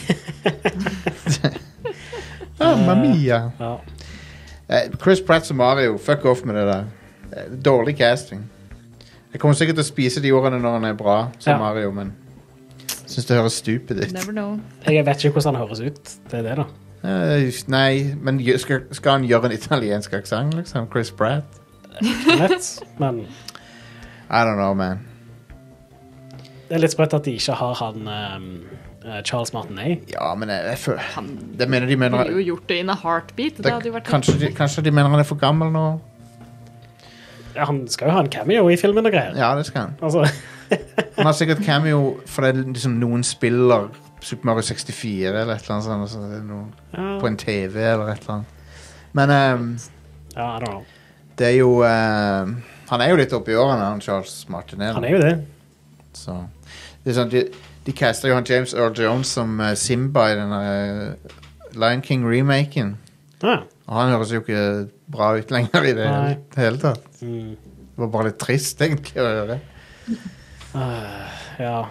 Mamma mia. ja. Eh, Chris Pratt som Mario, fuck off med det der. Eh, Dårlig casting. Jeg kommer sikkert til å spise de ordene når han er bra som Ja. Mario, men jeg synes det høres stupid ut. Never know. Jeg vet ikke hvordan han høres ut. Det er det, da. Eh, nei, men gjø- skal, skal han gjøre en italiensk aksent, liksom? Chris Pratt? Jeg vet, men I don't know, man. det er litt sprøtt at de ikke har han ehm, eh, Charles Martinet. Ja, men jeg, jeg føler Det mener de mener Ville jo gjort det in a heartbeat. Det, det, hadde jo vært kanskje, de, kanskje de mener han er for gammel nå? Ja, han skal jo ha en cameo i filmen og greier. Ja, det skal han. Altså, Han har sikkert cameo fordi liksom noen spiller Super Mario sekstifire eller et eller annet sånt. Altså, det er noe, ja, på en T V eller et eller annet. Men ehm, ja, I don't know. det er jo ehm, han er jo litt oppi årene, han Charles Martinet. Han er jo det. Så det er sånn, de, de caster jo han James Earl Jones som eh, Simba i denne eh, Lion King-remaken. Ja. Og han høres jo ikke bra ut lenger i det Nei. hele tatt. Mm. Det var bare litt trist, egentlig, å høre. Uh, ja.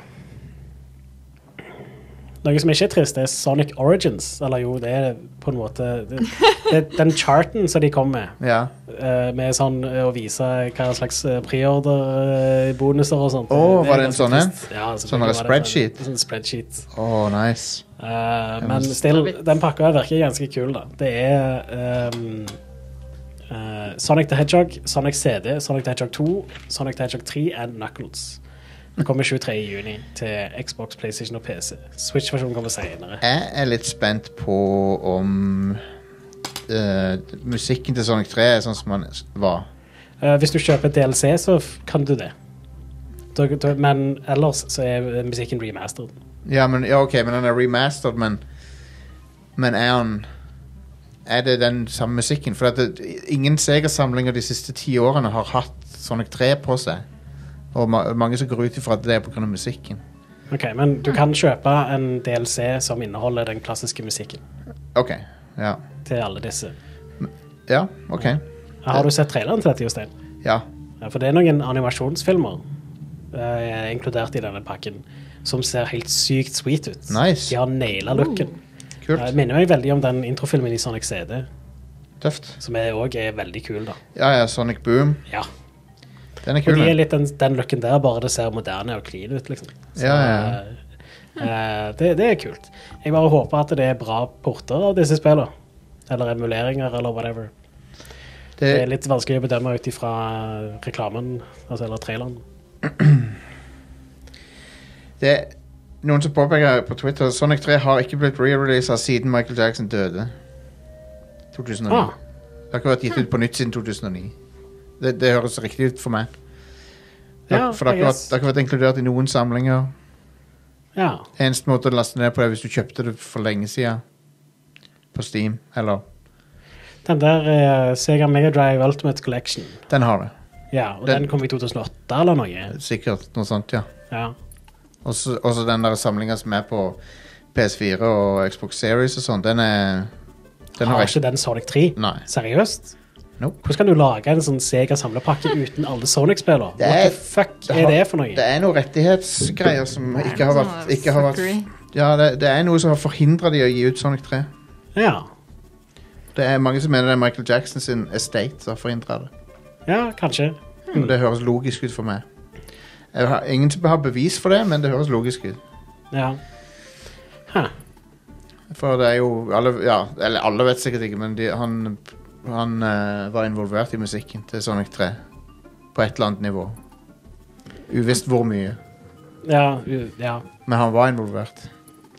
Noe som ikke er trist, det er Sonic Origins. Eller jo, det er på en måte det, det, den charten som de kom med, Ja. eh, med sånn eh, å vise hva slags eh, preorder-bonuser og sånt. Åh, er var det en ganske sånn en? trist. Ja, selvfølgelig Sånn var det spreadsheet? Sånn, sånn spreadsheet. Åh, nice. Eh, men men- still, den pakka virker ganske kul, da. Det er ehm, eh, Sonic the Hedgehog, Sonic C D, Sonic the Hedgehog to, Sonic the Hedgehog tre og Knuckles. Det kommer tjuetre juni til Xbox, PlayStation og P C. Switch-versjonen kommer senere. Jeg er litt spent på om uh, musikken til Sonic tre er sånn som den var. Uh, hvis du kjøper D L C, så f- kan du det. Da, da, men ellers så er musikken remastered. Ja, men, ja, ok, men den er remastered, men Men er han Er det den samme musikken? For at det, ingen Sega-samlinger de siste ti årene har hatt Sonic tre på seg. Og ma mange som går ut ifra at det er på grunn av musikken. Ok, men du kan kjøpe en D L C som inneholder den klassiske musikken Ok, ja. til alle disse. Ja, ok. Har du sett traileren til dette, Jostein? Ja. Ja, for det er noen animasjonsfilmer uh, inkludert i denne pakken som ser helt sykt sweet ut. Nice. De har nailet looken. Kult. Det minner meg veldig om den introfilmen i Sonic C D, Tøft. som er også er veldig kul da. Ja, ja, Sonic Boom. Ja. Den er Og kul. de er den. litt den, den looken der, bare det ser moderne og clean ut, liksom. Så, Ja, ja. eh, det, det er kult. Jeg bare håper at det er bra porter av disse spillene. Eller emuleringer, eller whatever. Det, Det, er litt vanskelig å bedømme ut ifra reklamen, altså, eller traileren. det er noen som påpeker på Twitter Sonic tre har ikke blitt re-releaset siden Michael Jackson døde. to tusen og ni. Ah. Det har ikke vært gitt ut på nytt siden to tusen og ni. Det, det høres riktig ut for meg. Det, Ja, for det har, I ikke vært, guess. det har ikke vært inkludert i noen samlinger. Ja. Eneste måte å laste ned på det hvis du kjøpte det for lenge siden. På Steam, eller Den der eh, Sega Mega Drive Ultimate Collection. Den har det. Ja, og Den- den, kom i to tusen og åtte eller noe. Sikkert noe sånt, ja. Ja. Også, også den der samlingen som er på P S fire og Xbox Series og sånn, den er den Har har ikke den Sonic tre? Nei. Seriøst? Nope. Hvordan kan du lage en sånn Sega samlepakke uten alle Sonic-spiller? Det What er- the fuck det er har- det for noe? Det er noen rettighetsgreier som ikke har vært, Sånn ikke har vært fuckery. Ja, det, det er noe som har forhindret de å gi ut Sonic tre. Ja. Det er mange som mener det er Michael Jackson sin estate som har forhindret det. Ja, kanskje. Og det høres logisk ut for meg. Jeg har ingen som har bevis for det, men det høres logisk ut. Ja. Huh. For det er jo alle, ja, eller alle vet sikkert ikke, men de, han, han eh, var involvert i musikken til Sonic tre. På et eller annet nivå. Uvisst hvor mye, Ja, u- ja. men han var involvert.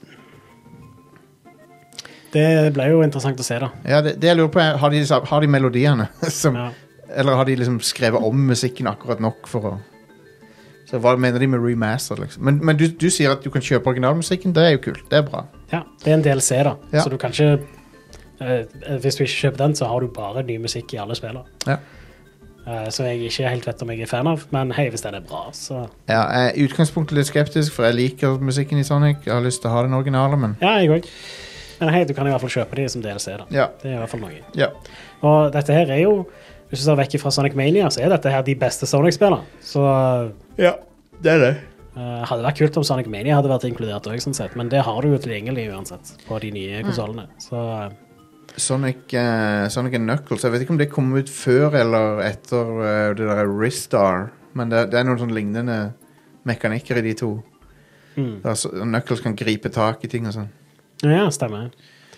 Det ble jo interessant å se, da. Ja, det, det jeg lurer på er, har de, har de melodiene? Som, Ja. Eller har de liksom skrevet om musikken akkurat nok for å Så hva mener de med remaster, liksom? Men, men du, du sier at du kan kjøpe originalmusikken. Det er jo kult. Det er bra. Ja, det er en D L C, da. Ja. Så du kan ikke eh, Hvis du ikke kjøper den, så har du bare ny musikk i alle spiller. Ja. Eh, så jeg ikke helt vet om jeg er fan av, men hei, hvis den er bra, så Ja, jeg er i utgangspunktet litt skeptisk, for jeg liker musikken i Sonic. Jeg har lyst til å ha den originale, men Ja, jeg òg. Men hei, du kan i hvert fall kjøpe de som D L C, da. ja. Det er i hvert fall noe. ja. Og dette her er jo, hvis du ser vekk fra Sonic Mania, så er dette her de beste Sonic-spillene. Så Ja, det er det. uh, hadde vært kult om Sonic Mania hadde vært inkludert også, sånn sett. Men det har du jo tilgjengelig uansett på de nye konsolene. Så uh, Sonic, eh, Sonic and Knuckles. Jeg vet ikke om det kom ut før eller etter eh, det der Ristar, men det, det er noen sånn lignende mekanikker i de to. mm. Der så- Knuckles kan gripe tak i ting og sånn. Ja, stemmer.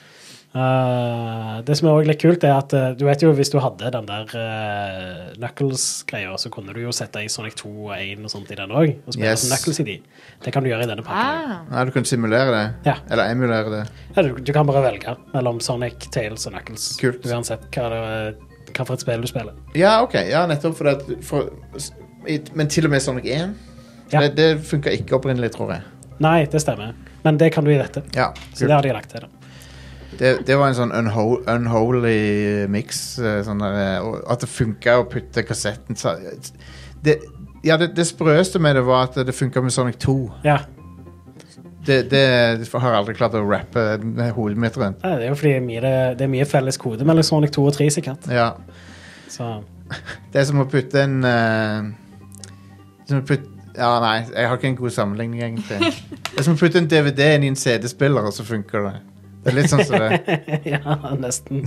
Uh, det som er også litt kult er at uh, du vet jo hvis du hadde den der uh, Knuckles-greia, så kunne du jo sette i Sonic to og én og sånt i den også, og spille Yes. som Knuckles i de. Det kan du gjøre i denne pakken. Ah. Nei, du kan simulere det. Ja. Eller emulere det. Ja, du, du kan bare velge mellom Sonic, Tails og Knuckles. Kult. Uansett hva, det, hva for et spill du spiller. Ja, ok. Ja, nettopp for det. For, i- men til og med Sonic én? Ja. Det, det funker ikke opprinnelig, tror jeg. Nei, det stemmer. Men det kan du i dette. Ja, Så det kult. har de lagt til. Da. Det, det var en sånn unho unholy mix. eh, Sånn der, eh, og at det funka å putte kassetten så, det, Ja, det, det sprøeste med det var at det funka med Sonic to. Ja, Det, det har jeg aldri klart å rappe med hodet mitt rundt. det er jo fordi det er mye, det er mye felles kode mellom Sonic to og tre, sikkert. Ja. Så Det er som å putte en uh, som å putte, Ja, nei, jeg har ikke en god sammenligning, egentlig. Det er som å putte en D V D inn i en C D-spiller, og så funker det. Det er litt sånn som det. ja, nesten.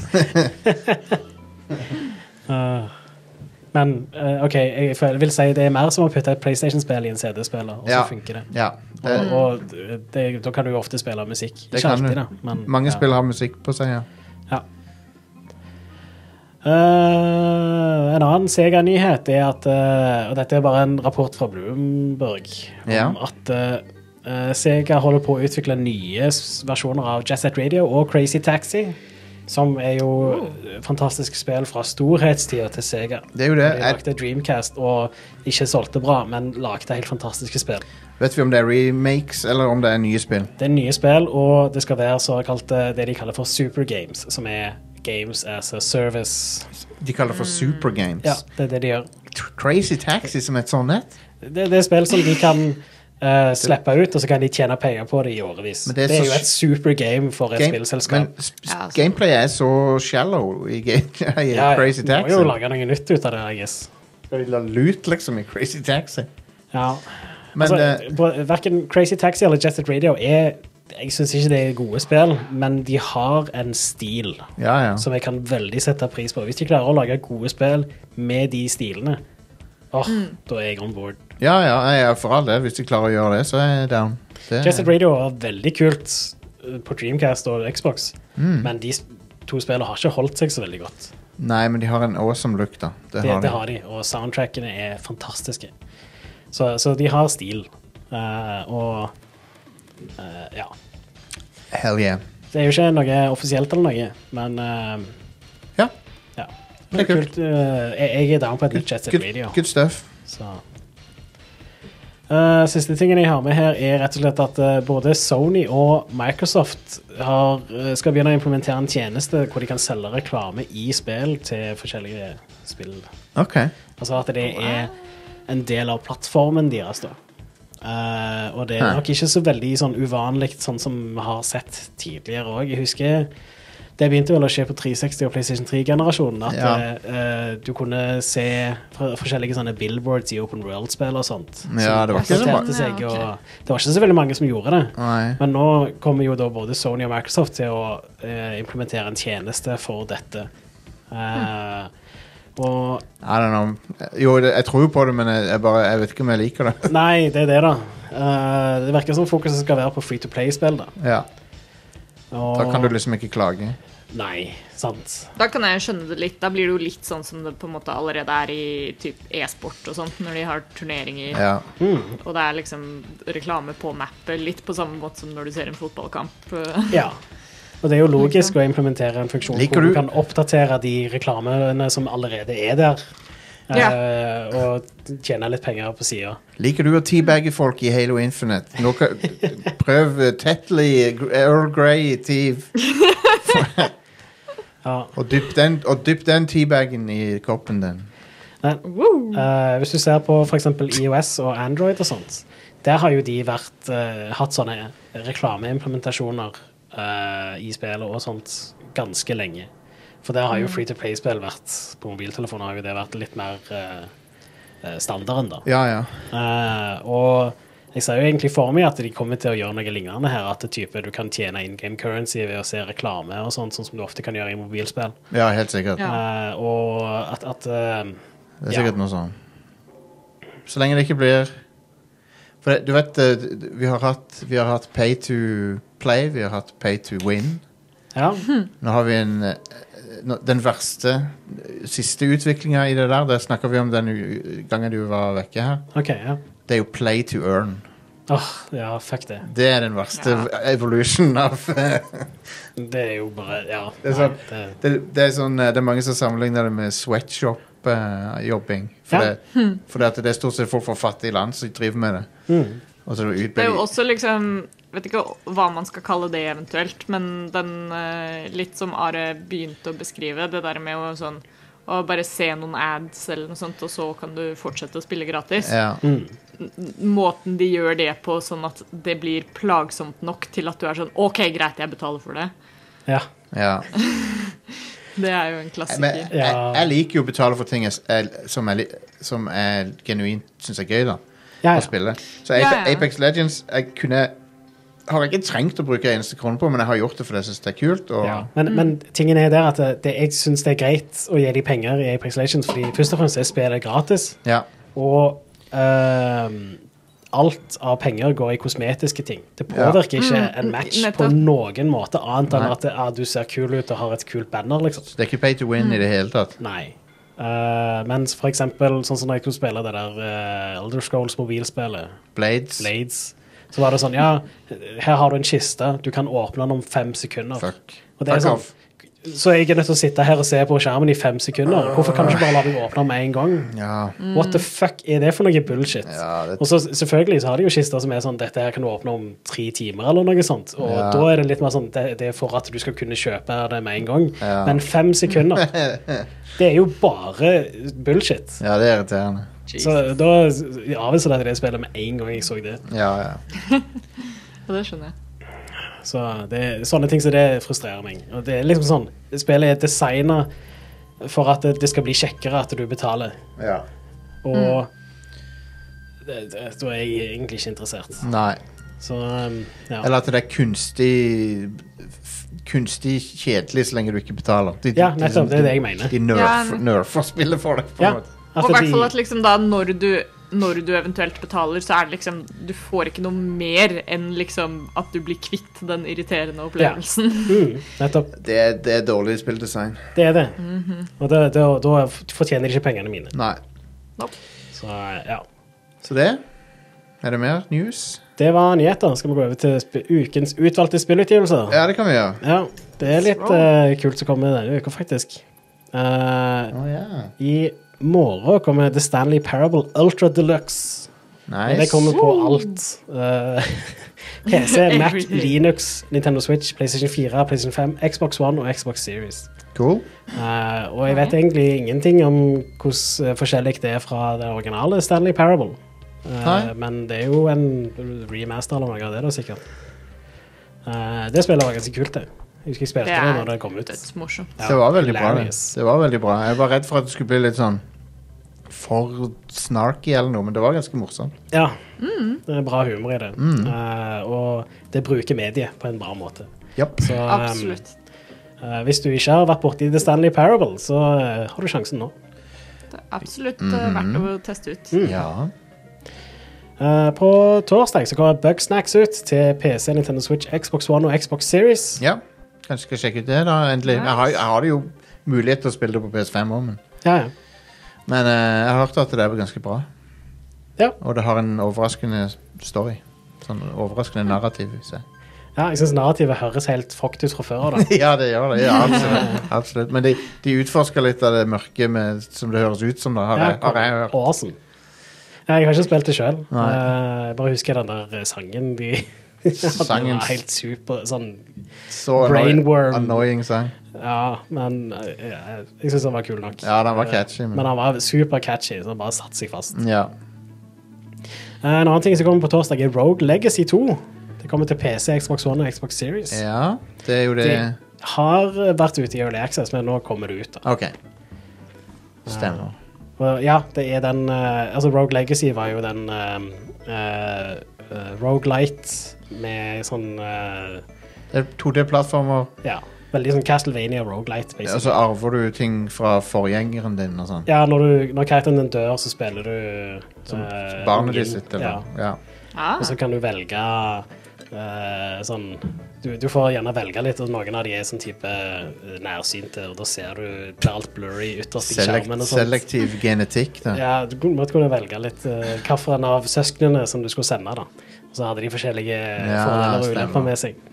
uh, men uh, OK, jeg føler- vil si det er mer som å putte et PlayStation-spill i en C D-spiller, og så Ja. funker det. Ja. Det, Og, og det, da kan du jo ofte spille musikk. Det Ikke kan du. alltid, da. Men, mange ja. spill har musikk på seg, ja. Ja. Uh, en annen Sega-nyhet er at, uh, og dette er bare en rapport fra Bloomberg, Ja. om at uh, Sega holder på å utvikle nye versjoner av Jet Set Radio og Crazy Taxi, som er jo oh. fantastiske spill fra storhetstida til Sega. Det er jo det. De lagde Dreamcast og ikke solgte bra, men lagde helt fantastiske spill. Vet vi om det er remakes, eller om det er nye spill? Det er nye spill, og det skal være så kalt det de kaller for Super Games, som er Games as a Service. De kaller det for Super Games. Ja, det er det de gjør. Crazy Taxi som et sånt nett? Det, det er spill som de kan uh, slippe ut, og så kan de tjene penger på det i årevis. Det er, det er jo et super game for et game, spillselskap. Men ja, gameplay er så shallow i, game, i ja, Crazy Taxi. De må jo lage noe nytt ut av det, I guess. Skal de la loot liksom i Crazy Taxi? Ja. Men, altså, uh, hverken Crazy Taxi eller Jet Set Radio er jeg synes ikke det er gode spill, men de har en stil ja, ja. som jeg kan veldig sette pris på. Hvis de klarer å lage gode spill med de stilene, åh, mm. da er jeg on board. Ja, ja, ja, for all det. Hvis de klarer å gjøre det, så er jeg down. Det... Jet Set Radio er veldig kult på Dreamcast og Xbox, mm. men de to spillene har ikke holdt seg så veldig godt. Nei, men de har en awesome look da. Det, det, har, de. det har de, og soundtrackene er fantastiske. Så, så de har stil. Uh, og Uh, ja. Hell yeah. Det er jo ikke noe offisielt eller noe, men uh, ja. ja. Det er kult. Uh, jeg, jeg er down på et nytt Jet Set Radio. Good stuff. Så. Uh, siste tingen jeg har med her er rett og slett at uh, både Sony og Microsoft har, uh, skal begynne å implementere en tjeneste hvor de kan selge reklame i spill til forskjellige spill. Ok. Altså at det er en del av plattformen deres da. Uh, og det er nok ikke så veldig sånn uvanligt sånn som vi har sett tidligere også. Jeg husker det begynte vel å skje på tre seksti og PlayStation tre-generasjonen at ja. uh, du kunne se forskjellige sånne billboards i Open World-spill og sånt. Ja, det var ikke så mange. Ja, okay. Det var ikke så veldig mange som gjorde det. Nei. Men nå kommer jo da både Sony og Microsoft til å uh, implementere en tjeneste for dette. Uh, mm. Og I don't know. Jo, det, jeg tror jo på det, men jeg, jeg, bare, jeg vet ikke om jeg liker det. Nei, det er det da. Uh, det virker som fokuset skal være på free-to-play-spill da. Ja. Og... Da kan du liksom ikke klage. Nei, sant. Da kan jeg skjønne det litt. Da blir det jo litt sånn som det på en måte allerede er i typ e-sport og sånt, når de har turneringer. Ja. Mm. Og det er liksom reklame på mappet, litt på samme måte som når du ser en fotballkamp. Ja. Og det er jo logisk å implementere en funksjon Liker hvor du du kan oppdatere de reklamene som allerede er der, ja. uh, og tjene litt penger på siden. Liker du å teabagge folk i Halo Infinite? Nå kan, prøv Tetley, Earl Grey, Teave. Ja. Og dypp den, og dypp den teabaggen i koppen den. Men, uh, hvis du ser på for eksempel iOS og Android og sånt, der har jo de vært, uh, hatt sånne reklameimplementasjoner Uh, i spillet og sånt ganske lenge. For der har jo free-to-play-spill vært på mobiltelefoner har jo det vært litt mer uh, standarden da. Ja, ja. Uh, og jeg ser jo egentlig for meg at de kommer til å gjøre noe lignende her, at det type du kan tjene in-game currency ved å se reklame og sånt, sånn som du ofte kan gjøre i mobilspill. Ja, helt sikkert. Ja. Uh, og at, at uh, det er sikkert ja. noe sånn. Så lenge det ikke blir for det, du vet, vi har hatt vi har hatt pay to play, vi har hatt pay to win. Ja. Nå har vi en den verste siste utviklingen i det der, det snakker vi om den gangen du var vekke her. Ok, ja. Det er jo play to earn. Åh, oh, ja, fuck det. Det er den verste ja. evolution av det er jo bare, ja. Det er, sånn, det, det, det er sånn, det er mange som sammenligner det med sweatshop-jobbing. For, ja. det, for det, det er stort sett folk fra fattige land som driver med det. Mm. Og så det er jo også liksom, vet ikke hva man skal kalle det eventuelt, men den litt som Are begynte å beskrive, det der med å sånn, å bare se noen ads eller noe sånt, og så kan du fortsette å spille gratis. Ja. Mm. Måten de gjør det på, sånn at det blir plagsomt nok til at du er sånn, ok, greit, jeg betaler for det. Ja. Ja. Det er jo en klassiker. Men, jeg, jeg, jeg liker jo å betale for ting jeg, jeg, som, jeg, som jeg genuint synes er gøy da, ja, ja. å spille. Så ja, ja. Apex Legends, jeg kunne har jeg ikke trengt å bruke eneste kroner på, men jeg har gjort det for jeg synes det er kult. Og... Ja. Men, mm. men tingen er der at det, jeg synes det er greit å gi de penger i Apex Legends, fordi først og fremst er spillet gratis. Ja. Og uh, alt av penger går i kosmetiske ting. Det påvirker ikke Mm, en match nettopp. på noen måte, annet enn Nei. at ja, du ser kul ut og har et kult banner, liksom. Så det er ikke pay to win i det hele tatt. Nei. Uh, mens for eksempel, sånn som når jeg skulle spille det der uh, Elder Scrolls mobilspillet, Blades. Blades, så var det sånn, ja, her har du en kiste, du kan åpne den om fem sekunder. Fuck. Og det er Fuck sånn, off. så jeg er nødt til å sitte her og se på skjermen i fem sekunder. Hvorfor kan du ikke bare la meg åpne med en gang? Ja. What the fuck er det for noe bullshit? Ja, det- Og så selvfølgelig så har de jo kister som er sånn, dette her kan du åpne om tre timer eller noe sånt. Og Ja. da er det litt mer sånn, det, det er for at du skal kunne kjøpe det med en gang. Ja. Men fem sekunder, det er jo bare bullshit. Ja, det er irriterende. Så da avviser jeg det spillet med en gang jeg så det. Ja, ja. Ja, det skjønner jeg. Så det, sånne ting som det frustrerer meg. Og det er liksom sånn, spillet er designet for at det, det skal bli kjekkere at du betaler. ja. Og det, det, da er jeg egentlig ikke interessert. Nei. Så, um, ja. Eller at det er kunstig f- kunstig kjedelig så lenge du ikke betaler. De, Ja, nettopp, det er det jeg mener. De nerf, Ja. nerfer spillet for deg. På Ja, en måte. at Og i hvert de- fall at liksom da når du, når du eventuelt betaler, så er det liksom du får ikke noe mer enn liksom at du blir kvitt den irriterende opplevelsen. Mm, nettopp. Det, er, det er dårlig spilldesign. Det er det. Og det, det, da fortjener de ikke pengene mine. Nei. Så ja. Så det. Er det mer news? Det var nyheter. Skal vi gå over til sp ukens utvalgte spillutgivelser? Ja, det kan vi gjøre. Ja, det er litt uh, kult som kommer denne uka, faktisk. Uh, Å ja. I morgen kommer The Stanley Parable Ultra Deluxe. Og det Nice. kommer på alt. Uh, P C, Mac, Everything. Linux, Nintendo Switch, PlayStation fire, PlayStation fem, Xbox One og Xbox Series. Cool. Uh, og jeg vet egentlig ingenting om hvordan uh, forskjellig det er fra det originale Stanley Parable. Uh, Nei. men det er jo en remaster eller noe av det da, sikkert. Uh, det spillet var ganske kult, det. Jeg husker jeg spilte Det det, er når det kom ut. dødsmorsomt. Ja, Det var veldig bra. Det. hilarious. det var veldig bra. Jeg var redd for at det skulle bli litt sånn for snarky eller noe, men det var ganske morsomt. Ja, det er bra humor i det. Uh, og det bruker mediet på en bra måte. Japp. Så um, Absolutt. uh, hvis du ikke har vært borti The Stanley Parable, så uh, har du sjansen nå. Det er absolutt uh, verdt å teste ut. Ja. Uh, på torsdag så kommer Bugsnacks ut til P C, Nintendo Switch, Xbox One og Xbox Series. ja. Kanskje skal sjekke ut det, da. Endelig. Jeg har, jeg har det jo mulighet til å spille det på P S fem òg, men, Ja, ja. men eh, jeg har hørt at det er ganske bra. Ja. Og det har en overraskende story. Sånn overraskende narrativ. Så. Ja, jeg synes narrativet høres helt fucked ut fra før av da. Ja, det gjør det. Ja, absolutt. absolutt. Men de, de utforsker litt av det mørke med, som det høres ut som. Da, har, jeg, har jeg hørt. Awesome. Ja, jeg har ikke spilt det selv. Nei. Uh, jeg bare husker den der eh, sangen de... Sangen Sangen var helt super, sånn... Så Brainworm. annoying sang. Ja, men uh, ja, jeg synes den var kul nok. Ja, den var catchy. Men Men, han var super catchy, så han bare satt seg fast. ja. Uh, en annen ting som kommer på torsdag er Rogue Legacy to. Det kommer til P C, Xbox One og Xbox Series. ja, det er jo det. Det har vært ute i Early Access, men nå kommer det ut da. OK. Stemmer. Og ja, det er den uh, altså Rogue Legacy var jo den um, uh, uh, Roguelite med sånn uh, Det er to D-plattformer, ja, veldig sånn Castlevania Roguelite og basically. så arver du ting fra forgjengeren din og sånn. Ja, når, du, når karakteren din dør, så spiller du Som uh, barnet ungen. ditt sitt, Ja. eller? Ja. Ah, Og så kan du velge uh, sånn du, du får gjerne velge litt, og noen av de er sånn type uh, nærsynte, og da ser du blir alt blurry ytterst i Selekt, skjermen og sånt. selektiv genetikk, da. Ja, du kunne- måtte kunne velge litt uh, hvilken av søsknene som du skulle sende da. Og så hadde de forskjellige fordeler og stemmer. ulemper med seg.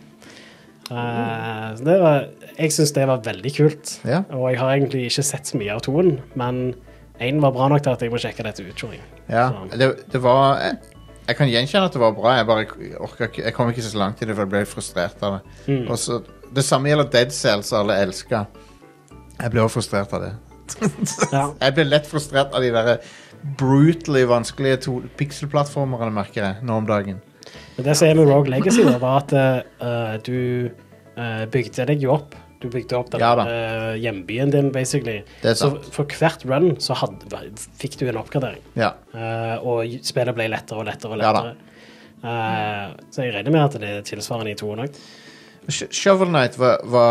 Uh, så det var, jeg synes det var veldig kult, Ja. og jeg har egentlig ikke sett så mye av toen, men en var bra nok til at jeg må sjekke dette ut, tror jeg. Ja, Så- det, det var jeg, jeg kan gjenkjenne at det var bra. Jeg bare orker ikke Jeg kom ikke så langt i det, for jeg ble frustrert av det. Mm. Og så, det samme gjelder Dead Cells, alle elsker. Jeg ble også frustrert av det. Ja. Jeg ble lett frustrert av de der brutally vanskelige to pixelplattformerne, merker jeg, nå om dagen. Men det som er med Rogue Legacy da, var at uh, du uh, bygde deg jo opp. Du bygde opp den Ja da. uh, hjembyen din, basically. Det er Så sant. for hvert run så hadde, fikk du en oppgradering. Ja. Uh, og spillet ble lettere og lettere og Ja da. lettere. Uh, så jeg regner med at det er tilsvarende i toen også. Sh- Shovel Knight var, var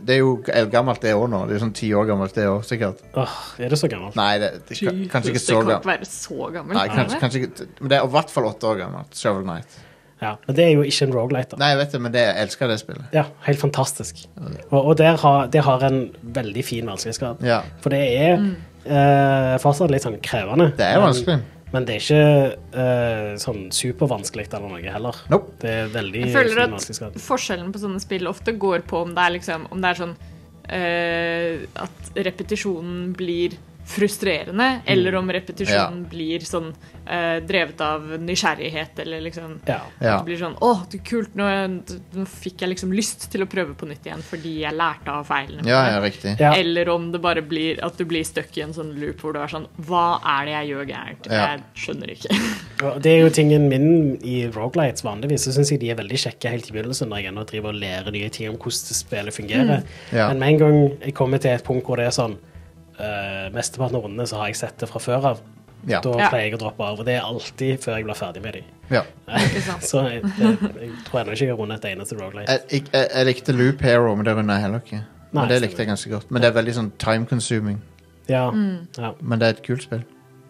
det er jo eldgammelt det også nå. Det er sånn ti år gammelt det også, sikkert. Åh, er det så gammelt? Nei, det, det kan, kanskje ikke så Det kan gammelt. ikke være så gammelt. Nei, kanskje, kanskje ikke, men det er i hvert fall åtte år gammelt. Shovel Knight. Ja, men det er jo ikke en roguelite da. Nei, jeg vet det, men det, jeg elsker det spillet. Ja, helt fantastisk. Og, og der har, det har en veldig fin vanskelighetsgrad. Ja, For det er eh, fortsatt litt sånn krevende. det er vanskelig. Men, men det er ikke eh, sånn supervanskelig eller noe heller. Nope. Det er veldig Jeg føler fin at vanskelighetsgrad. forskjellen på sånne spill ofte går på om det er liksom Om det er sånn eh, at repetisjonen blir frustrerende, eller om repetisjonen Ja. blir sånn eh, drevet av nysgjerrighet, eller liksom Ja. Ja. det blir sånn, åh, det er kult, nå, nå fikk jeg liksom lyst til å prøve på nytt igjen fordi jeg lærte av feilene. Ja, ja, riktig. Ja. Eller om det bare blir at du blir stuck i en sånn loop hvor du er sånn, hva er det jeg gjør gærent? Ja. Jeg skjønner ikke. Og det er jo tingen min i roguelites vanligvis, så synes jeg de er veldig kjekke helt i begynnelsen når jeg ennå driver og lærer nye ting om hvordan spillet fungerer. Ja. Men med en gang jeg kommer til et punkt hvor det er sånn, uh, mesteparten av rundene så har jeg sett det fra før av, Ja. da Ja. pleier jeg å droppe av, og det er alltid før jeg blir ferdig med dem. Ja. sant? Så jeg, jeg, jeg tror ennå ikke jeg har rundet et eneste roguelite. Jeg, jeg, jeg, jeg likte Loop Hero, men det rundet jeg heller ikke. Men Nei, det stemmer. likte jeg ganske godt. Men det er veldig sånn time consuming. Ja, ja. Men det er et kult spill.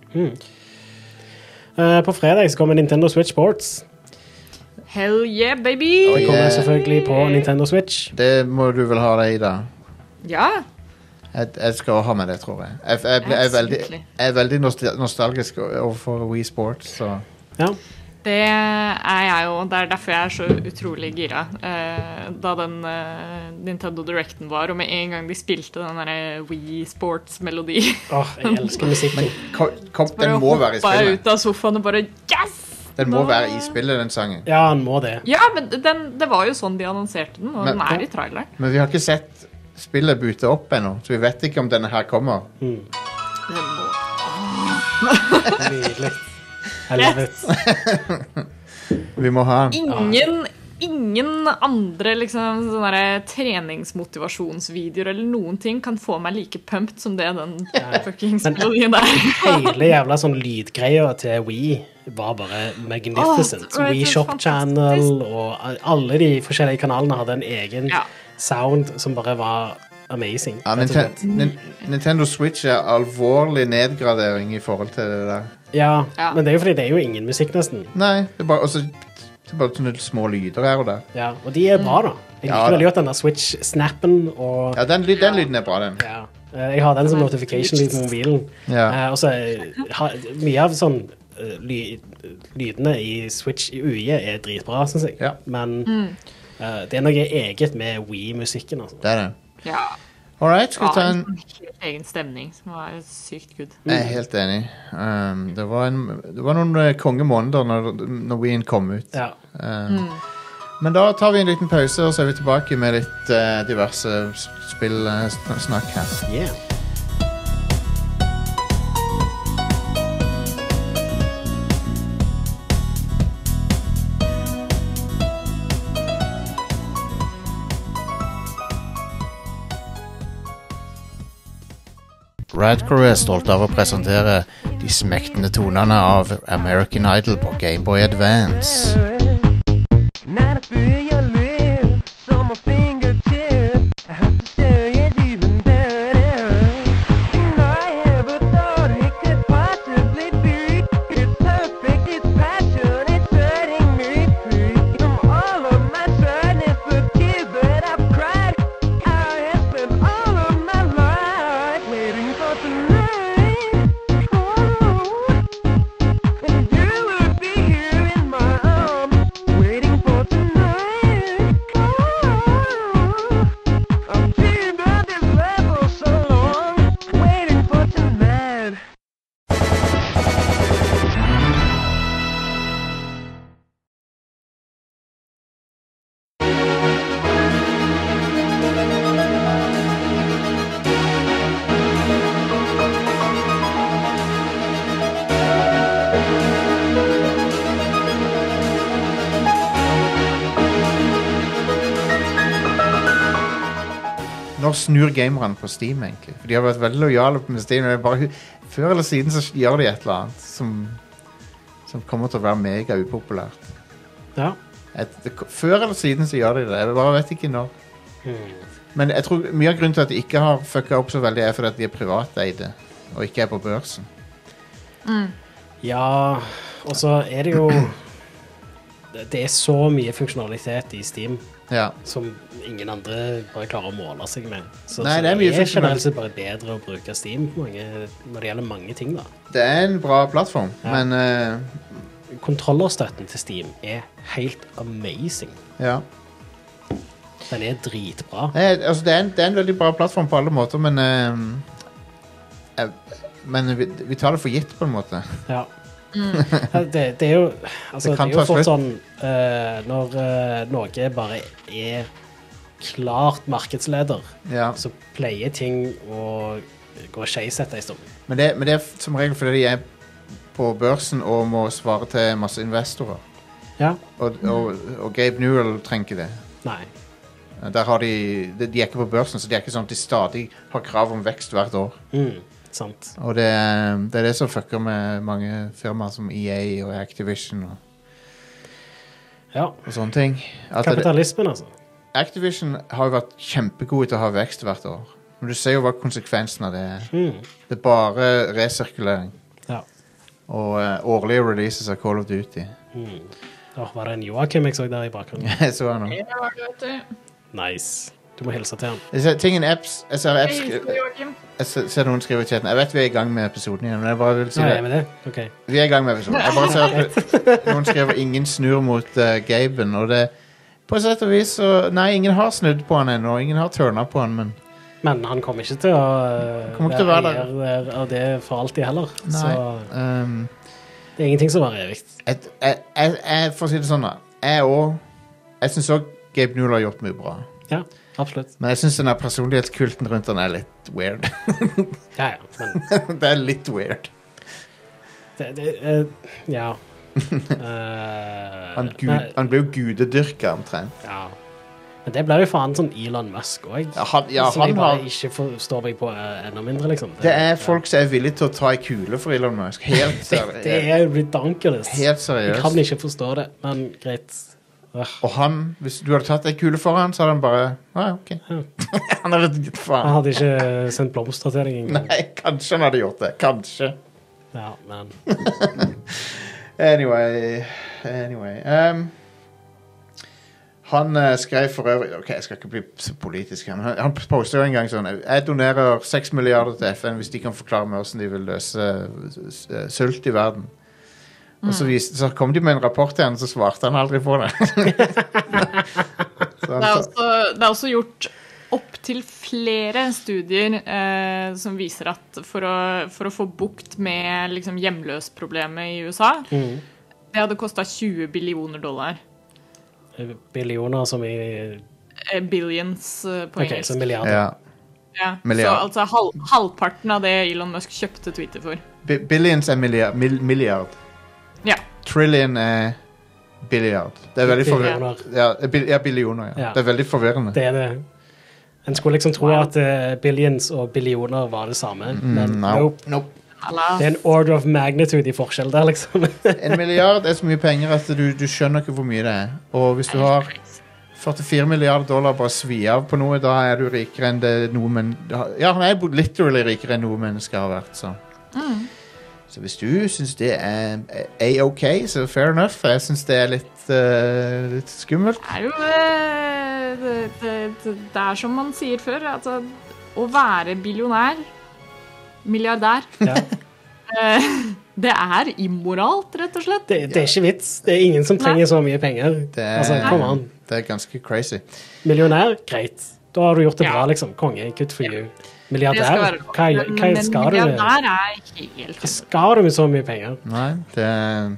Uh, på fredag så kommer Nintendo Switch Sports. Hell yeah, baby! Det kommer Yeah. selvfølgelig på Nintendo Switch. Det må du vel ha deg i, da. Ja, Jeg, jeg skal også ha med det, tror jeg. Jeg, jeg, jeg, er, veldig, Absolutely. jeg er veldig nostal nostalgisk overfor Wii Sports. Så. Ja, det er jeg jo, og det er derfor jeg er så utrolig gira. Eh, da den eh, Nintendo Directen var, og med en gang de spilte den der Wii Sports-melodi, åh, jeg elsker musikken. Kom, kom, bare den må være i hoppa jeg spillet. ut av sofaen og bare, yes! Den må Nå- være i spillet, den sangen. Ja, han må det. Ja, men den, det var jo sånn de annonserte den, og Men- den er i traileren. Men vi har ikke sett spillet bute opp ennå, så vi vet ikke om denne her kommer. Den må... Nydelig. I love it. Vi må ha den. Ingen, ingen andre liksom, sånne der treningsmotivasjonsvideoer eller noen ting kan få meg like pumped som det den fuckings Men- melodien der. Hele jævla sånn lydgreia til Wii var bare magnificent. Åh, det var Wii helt Shop fantastisk. Channel og alle de forskjellige kanalene hadde en egen Ja. sound som bare var amazing. Ja, rett og Ninten slett. Nin Nintendo Switch er alvorlig nedgradering i forhold til det der. Ja, Ja. men det er jo fordi det er jo ingen musikk nesten. Nei, det er bare, også, det er bare sånne små lyder her og der. Ja, og de er bra da. Jeg Ja, liker da. veldig godt den der Switch-snappen og Ja, den, ly- den lyden er bra, den. ja. Eh, Jeg har den som notification-lyd på mobilen. Ja. Eh, og så eh, har, mye av sånn eh, ly, lydene i Switch i U I er dritbra, synes jeg. Ja. Men eh, det er noe eget med Wii-musikken, altså. Det er det. Ja. All right, skal vi ta Ja, en... en helt egen stemning som var sykt good. Jeg er helt enig. Um, det, var en, det var noen eh, kongemåneder når, når Wien kom ut. Ja. Um, Men da tar vi en liten pause, og så er vi tilbake med litt eh, diverse s- spillsnakk her. Yeah. Radcore er stolt av å presentere de smektende tonene av American Idol på Gameboy Advance. Not a feel your lips on my fingertip. I have to say it even better. And I ever thought it could possibly be. It's perfect, it's passion, it's setting me free. From all of my sadness, the tears that I've cried. I have spent all of my life waiting for tonight. Oh, and you would be here in my arms, waiting for tonight. Oh, I've dreamed of this level so long, waiting for tonight. Når snur gamerne på Steam, egentlig? For de har vært veldig lojale med Steam. Men bare, før eller siden så gjør de et eller annet som, som kommer til å være mega upopulært. Ja. Et, det, før eller siden så gjør de det. Jeg bare vet ikke når. Men jeg tror mye av grunnen til at de ikke har fucka opp så veldig, er fordi at de er privateide og ikke er på børsen. Ja, og så er det jo det er så mye funksjonalitet i Steam Ja. som ingen andre bare klarer å måle seg med. Så, Nei, så det er mye generelt funksjonalitet. sett bare bedre å bruke Steam mange, når det gjelder mange ting. Da. Det er en bra plattform, Ja. men uh, Kontrollerstøtten til Steam er helt amazing. ja. Den er dritbra. Nei, altså, det, er en, det er en veldig bra plattform på alle måter, men uh, eh, Men vi, vi tar det for gitt, på en måte. Ja. Ja, det, det er jo altså, Det kan det er jo ta fort slutt. sånn eh, når eh, noe bare er klart markedsleder, Ja. så pleier ting å gå skeis etter en stund. Men, det, men det er som regel fordi de er på børsen og må svare til masse investorer. Ja. Og, og, og Gabe Newell trenger ikke det. Nei. Der har de, de de er ikke på børsen, så de er ikke sånn at de stadig har krav om vekst hvert år. Mm, sant. Og det, det er det som fucker med mange firmaer som E A og Activision og, Ja. og sånne ting. At det, Kapitalismen, altså. Activision har jo vært kjempegode til å ha vekst hvert år. Men du ser jo hva konsekvensen av det er. Mm. Det er bare resirkulering. Ja. Og uh, årlige releases av Call of Duty. Mm. Åh, var det en Joakim jeg så der i bakgrunnen? Jeg så han nå. Det var det, vet du. Nice. Du må hilse til han. Jeg ser tingen apps, jeg ser, apps Hei, skri- Joakim. jeg ser, ser noen skrive i chatten. Jeg vet vi er i gang med episoden igjen, men jeg bare vil si Nei, det. er vi det? Ok. Vi er i gang med episoden. Jeg bare ser at noen skriver ingen snur mot uh, Gaben, og det på sett og vis så, nei, ingen har snudd på han ennå, ingen har turnet på han, men Men han kommer ikke til å uh, Kommer ikke til å være der. eier av det for alltid heller. nei. Så Um, det er ingenting som varer evig. et, jeg, jeg, jeg, for å si det sånn da, jeg også, jeg synes også Gabe Newell har gjort mye bra. Ja, absolutt. Men jeg synes den der personlighetskulten rundt han er litt weird. Ja, ja. Men Det er litt weird. det, det eh, Ja. Eh, Han, gud, nei, han ble jo gudedyrket omtrent. ja. Men det blir jo faen sånn Elon Musk òg. Ja, han, ja, som jeg han bare har, ikke forstår meg på eh, enda mindre, liksom. det er folk som er villige til å ta i kule for Elon Musk. Helt, Det, seri- det er ridiculous. helt Jeg kan seriøst. ikke forstå det, men greit. Øh, Og han, hvis du hadde tatt ei kule for han, så hadde han bare ah, ok. Han hadde gitt Han faen. hadde ikke sendt blomster til deg engang. Nei, kanskje han hadde gjort det. Kanskje. Ja, men Anyway. Anyway. Um, han eh, skrev for øvrig Ok, jeg skal ikke bli så politisk her, men han, han postet jo en gang sånn: Jeg donerer seks milliarder til F N hvis de kan forklare meg hvordan de vil løse eh, s- eh, sult i verden. Og så, viste, så kom de med en rapport til han, så svarte han aldri på det. så Det han, er sa- også, det er også gjort opptil flere studier eh, som viser at for å, for å få bukt med liksom, hjemløsproblemet i U S A, mm. det hadde kosta tjue billioner dollar. Billioner som i Eh, billions eh, på OK, så engelsk. milliarder. ja. Ja. Så milliard. altså halv, halvparten av det Elon Musk kjøpte Twitter for. Bi- Billions er milliard, mil, milliard. Ja. Trillion er billiard. Det er veldig forvirrende. Billioner. Ja, bil, ja, billioner. Ja. Ja. Det er veldig forvirrende. Det er det. En skulle liksom tro at eh, billions og billioner var det samme, men Mm, no. nope. Nope. Eller, Det er en order of magnitude i forskjell der, liksom. En milliard er så mye penger at du, du skjønner ikke hvor mye det er. Og hvis du har førtifire milliarder dollar bare svi av på noe, da er du rikere enn det noe men Ja, han er literally rikere enn noe menneske har vært, så. Så hvis du syns det er A-OK, så fair enough. Jeg syns det er litt, eh, litt skummelt. Det er jo eh, det, det, det, det er som man sier før, altså å være billionær, milliardær, Ja. eh, det er immoralt, rett og slett. Det, det er ikke vits. Det er ingen som trenger så mye penger. Det er, Altså, come on. det er ganske crazy. Millionær, greit. Da har du gjort det Ja. bra, liksom. Konge, good for you. Det skal Milliardær, være lov. hva, Men- hva men skal du med? milliardær er helt Hva skal du med så mye penger? Nei, det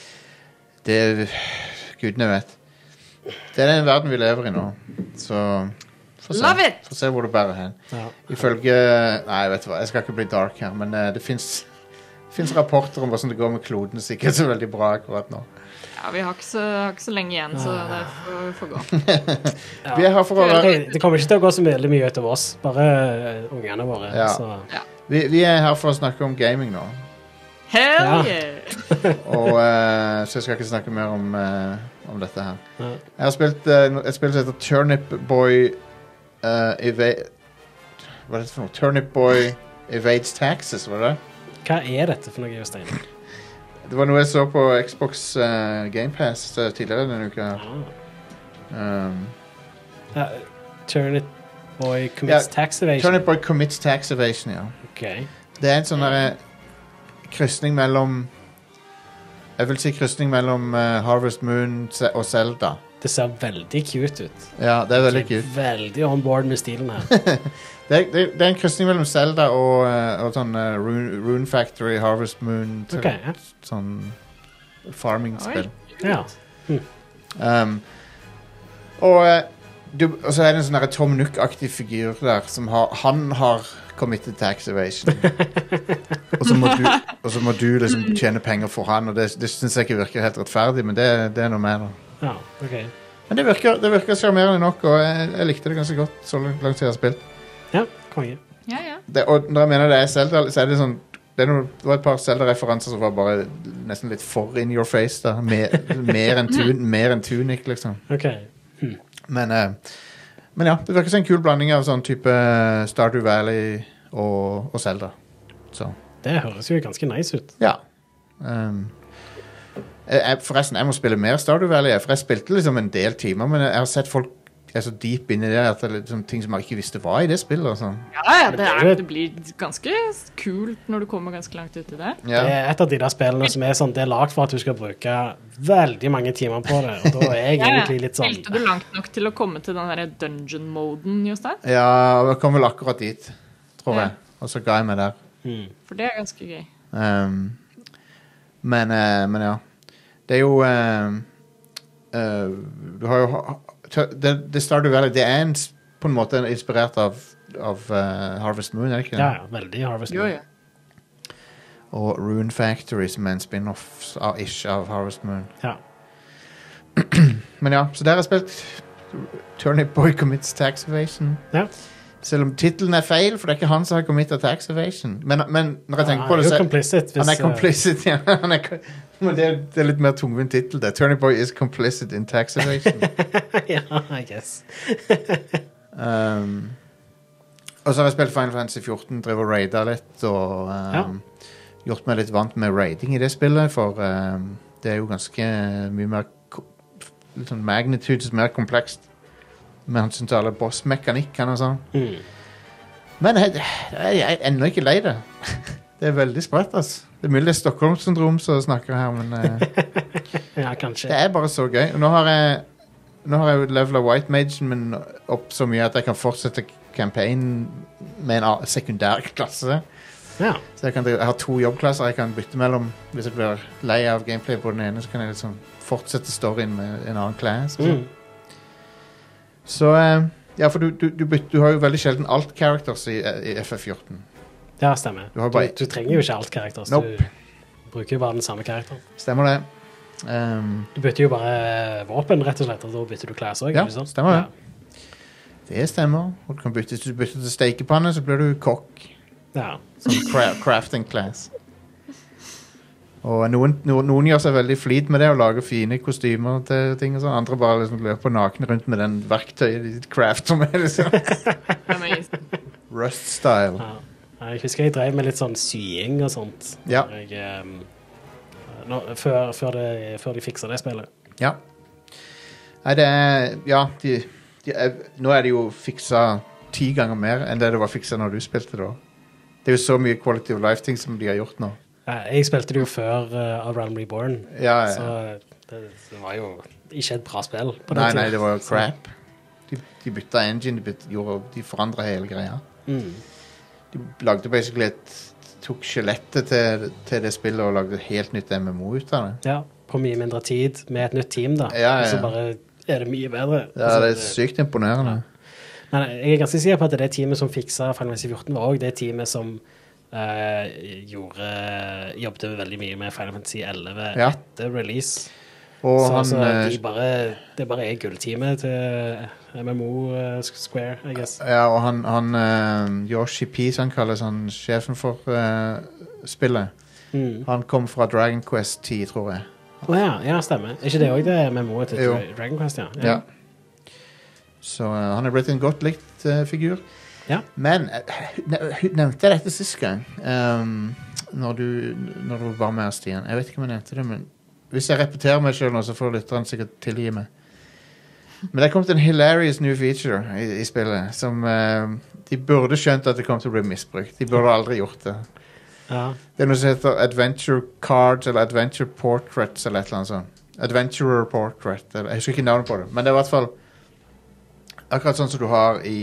Det Gudene vet. Det er den verden vi lever i nå. Så få se. Love it! Få se hvor det bærer hen. Ja. Ifølge Nei, vet du hva, jeg skal ikke bli dark her, men eh, det fins rapporter om hvordan det går med kloden. Så ikke så veldig bra akkurat nå. Ja, vi har ikke så, har ikke så lenge igjen, så det får, får gå. Ja. Vi er her for å være Det, det kommer ikke til å gå så veldig mye utover oss. Bare uh, ungene våre. Ja. Så. vi, vi er her for å snakke om gaming nå. Hell Ja. yeah! Og eh, Så jeg skal ikke snakke mer om, eh, om dette her. Ja. Jeg har spilt uh, et spill som heter Turnip Boy uh, eva- Hva er det for noe? Turnip Boy Evades Taxes, var det det? Hva er dette for noe, Jostein? Det var noe jeg så på Xbox uh, Game Pass uh, tidligere denne uka. Ah. Um, Ja, Turnip Boy commits Ja, tax evasion. Turnip Boy Commits Tax Evasion, ja. Ok. Det er en sånn derre krysning mellom Jeg vil si krysning mellom uh, Harvest Moon Se- og Zelda. Det ser veldig cute ut. Ja, det er veldig Jeg er kult. Veldig on board med stilen her. Det er, det, er- det er en krysning mellom Zelda og, uh, og sånn uh, Rune, Rune Factory, Harvest Moon til, Ok, ja. Sånn farming-spill. Ja. Um, og, uh, du, og så er det en sånn der Tom Nook-aktig figur der som har Han har committed tax evasion. og, så må du, og så må du liksom tjene penger for han, og det, det syns jeg ikke virker helt rettferdig, men det, det er noe mer, da. Ja, ok. Men det virker, det virker sjarmerende nok, og jeg, jeg likte det ganske godt så langt jeg har spilt. Ja, konge. Ja, ja. Det, og når jeg mener det er Zelda, så er det sånn det, er noe, det var et par Zelda-referanser som var bare nesten litt for in your face. da Mer, mer enn tun, mer enn Tunic, liksom. Ok. Men, eh, men ja, det virker som en kul blanding av sånn type Stardew Valley og, og Zelda. Så Det høres jo ganske nice ut. ja. Um, jeg, jeg, forresten, jeg må spille mer Stardew Valley, for jeg spilte liksom en del timer, men jeg har sett folk er så deep inni det at det er liksom ting som jeg ikke visste var i det spillet. Altså. Ja, ja det, det er er, jo- det blir ganske kult når du kommer ganske langt ut i det. Ja. Det er et av de der spillene som er sånn, det er lagt for at du skal bruke veldig mange timer på det, og da er jeg Ja, ja. egentlig litt sånn Spilte du langt nok til å komme til den der dungeon-moden, Jostein? Ja, jeg kom vel akkurat dit, tror Ja. jeg. Og så ga jeg meg der. mm. For det er ganske gøy. Um, men, eh, men ja. Det er jo um, eh, Du har jo ha- tø- det, det Stardew Valley, det er en, s- på en måte inspirert av, av eh, Harvest Moon, er det ikke det? Ja, ja, veldig Harvest Jo, Moon. jo. Og Rune Factory, som er en spin-off av, ish av Harvest Moon. Ja. Men ja, så der har jeg spilt Turnip Boy Commits Tax Evasion. Ja. Selv om tittelen er feil, for det er ikke han som har committet tax evasion. Men, men når jeg tenker Han på er det, jo så complicit. Hvis, han er eh, complicit, ja. Han er, ko- men det, er, det er litt mer tungvint tittel, det. Turnip Boy is complicit in tax evasion. ja, I guess. um, og så har jeg spilt Final Fantasy fjorten, drevet og raida litt, og um, gjort meg litt vant med raiding i det spillet, for um, det er jo ganske mye mer ko- litt sånn magnitudes mer komplekst med hans sentrale boss-mekanikken og sånn. Mm. Men jeg, jeg, jeg er ennå ikke lei det. Det er veldig sprøtt, altså. Det er mulig det er Stockholm-syndrom som snakker her, men eh, Ja, kanskje. det er bare så gøy. Og nå har jeg Nå har jeg jo levelet White Magen min opp så mye at jeg kan fortsette campaign med en a- sekundær klasse. Ja. Så jeg, kan, drive- jeg har to jobbklasser jeg kan bytte mellom. Hvis jeg blir lei av gameplay på den ene, så kan jeg liksom fortsette storyen med en annen class. og sånn. Mm. Så eh, ja, for du, du, du, byt- du har jo veldig sjelden alt characters i, i F F fjorten. Ja, stemmer. Du har Du, bare- du trenger jo ikke alt karakter. så Nope. Du bruker jo bare den samme karakteren. Stemmer det? Um, Du bytter jo bare våpen, rett og slett, og da bytter du class òg. Ja, stemmer det. Det stemmer. Og du kan bytte, hvis du bytter til stekepanne, så blir du kokk. Ja. Sånn cra crafting class. Og noen, noen, noen gjør seg veldig flid med det og lager fine kostymer til ting og sånn. Andre bare liksom løper nakne rundt med den verktøyet de crafter med. Liksom. Amazing. Rust-style. Ja. Jeg husker jeg drev med litt sånn sying og sånt. Ja. Jeg, ehm, nå, før, før, det, før de fiksa det spillet. Ja. Nei, det er Ja, de, de er, nå er det jo fiksa ti ganger mer enn det det var fiksa når du spilte det. Da. Det er jo så mye quality of life-ting som de har gjort nå. Ja, Jeg spilte det jo før uh, A Realm Reborn, Ja, ja. så det, det var jo ikke et bra spill. På den Nei, tiden. nei, det var jo crap. De, de bytta engine, de, bytta, gjorde, de forandra hele greia. Mm. De lagde basically et Tok skjelettet til, til det spillet og lagde et helt nytt M M O ut av det. Ja, på mye mindre tid, med et nytt team, da. Ja, ja, Og så ja. bare er det mye bedre. Ja, Altså, det er sykt imponerende. Men jeg er ganske sikker på at det teamet som fiksa Final Fantasy fjorten, var også det teamet som eh, gjorde jobbet veldig mye med Final Fantasy elleve Ja. etter release. Og så han altså, eh, de bare, det bare er gullteamet til M M O eh, Square, I guess. Ja, og han, han eh, Yoshi P, som han kalles han sjefen for eh, spillet. Mm. Han kom fra Dragon Quest ti, tror jeg. Å ja, ja, stemmer. Er ikke det også det M M O-et til Jo. Dra- Dragon Quest, ja? Ja. Så eh, han er blitt en godt likt favorittfigur. Ja. Men eh, ne- nevnte jeg dette sist gang? Um, når, du, når du var med, Stian. Jeg vet ikke om jeg nevnte det, men hvis jeg repeterer meg selv nå, så får lytteren sikkert tilgi meg. Men det kom til en hilarious new feature i, i spillet, som eh, de burde skjønt at det kom til å bli misbrukt. De burde aldri gjort det. Ja. Det er noe som heter Adventure Cards, eller Adventure Portraits, eller et eller annet sånt. Adventurer Portrait, eller, jeg husker ikke navnet på det, men det er i hvert fall akkurat sånn som du har i...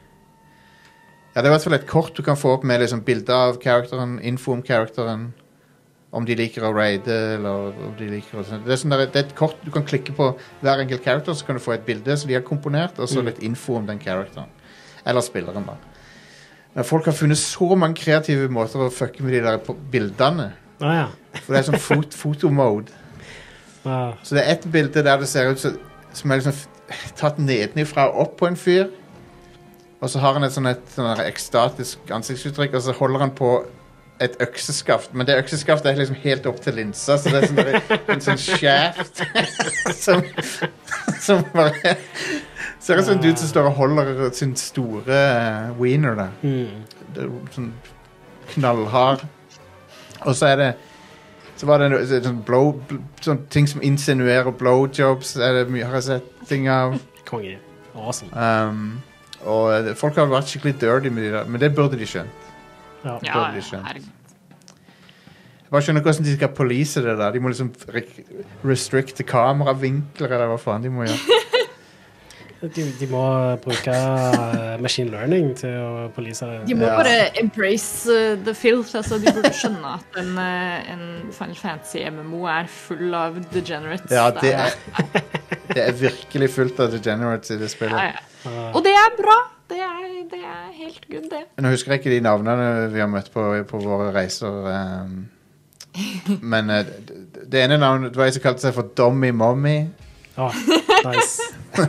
Ja, det er i hvert fall et kort du kan få opp med liksom bilder av karakteren, info om karakteren, om de liker å raide, eller om de liker å... Det er, sånn der, det er et kort du kan klikke på hver enkelt karakter, så kan du få et bilde som de har komponert, og så Mm. litt info om den karakteren. Eller spilleren da. Men folk har funnet så mange kreative måter å fucke med de der på- bildene. Ah, ja. For det er sånn fot fotomode. Ah, Så det er et bilde der det ser ut som, som er liksom f- tatt nedenifra og opp på en fyr. Og så har han et sånn et sånn der ekstatisk ansiktsuttrykk, og så holder han på et økseskaft. Men det økseskaftet er liksom helt opp til linsa, så det er sånn der, en sånn shaft som, som bare ser ut som en dude som står og holder sin store eh, wiener der. mm. Det er sånn knallhard. Og så er det så var det en, så- sånn blow bl- sånn ting som insinuerer blowjobs er det mye har jeg sett ting av. Konge. Awesome. Um, og det- folk har vært skikkelig dirty med de der, men det burde de skjønt. Ja. Ja, burde de skjønt. herregud. Jeg bare skjønner hvordan de skal police det der. De må liksom re- restrikte kameravinkler eller hva faen de må gjøre. De, de må bruke eh, machine learning til å police det. De må Ja. bare embrace uh, the filth. Altså, de burde skjønne at en, uh, en Final Fantasy M M O er full av degenerates. Ja, det er, det er virkelig fullt av degenerates i det ja, spillet. ja. Ah, Og det er bra. Det er, det er helt good, det. Nå husker jeg ikke de navnene vi har møtt på, på våre reiser. Um, men uh, det, det ene navnet det var en som kalte seg for Dommy Mommy. ah, nice.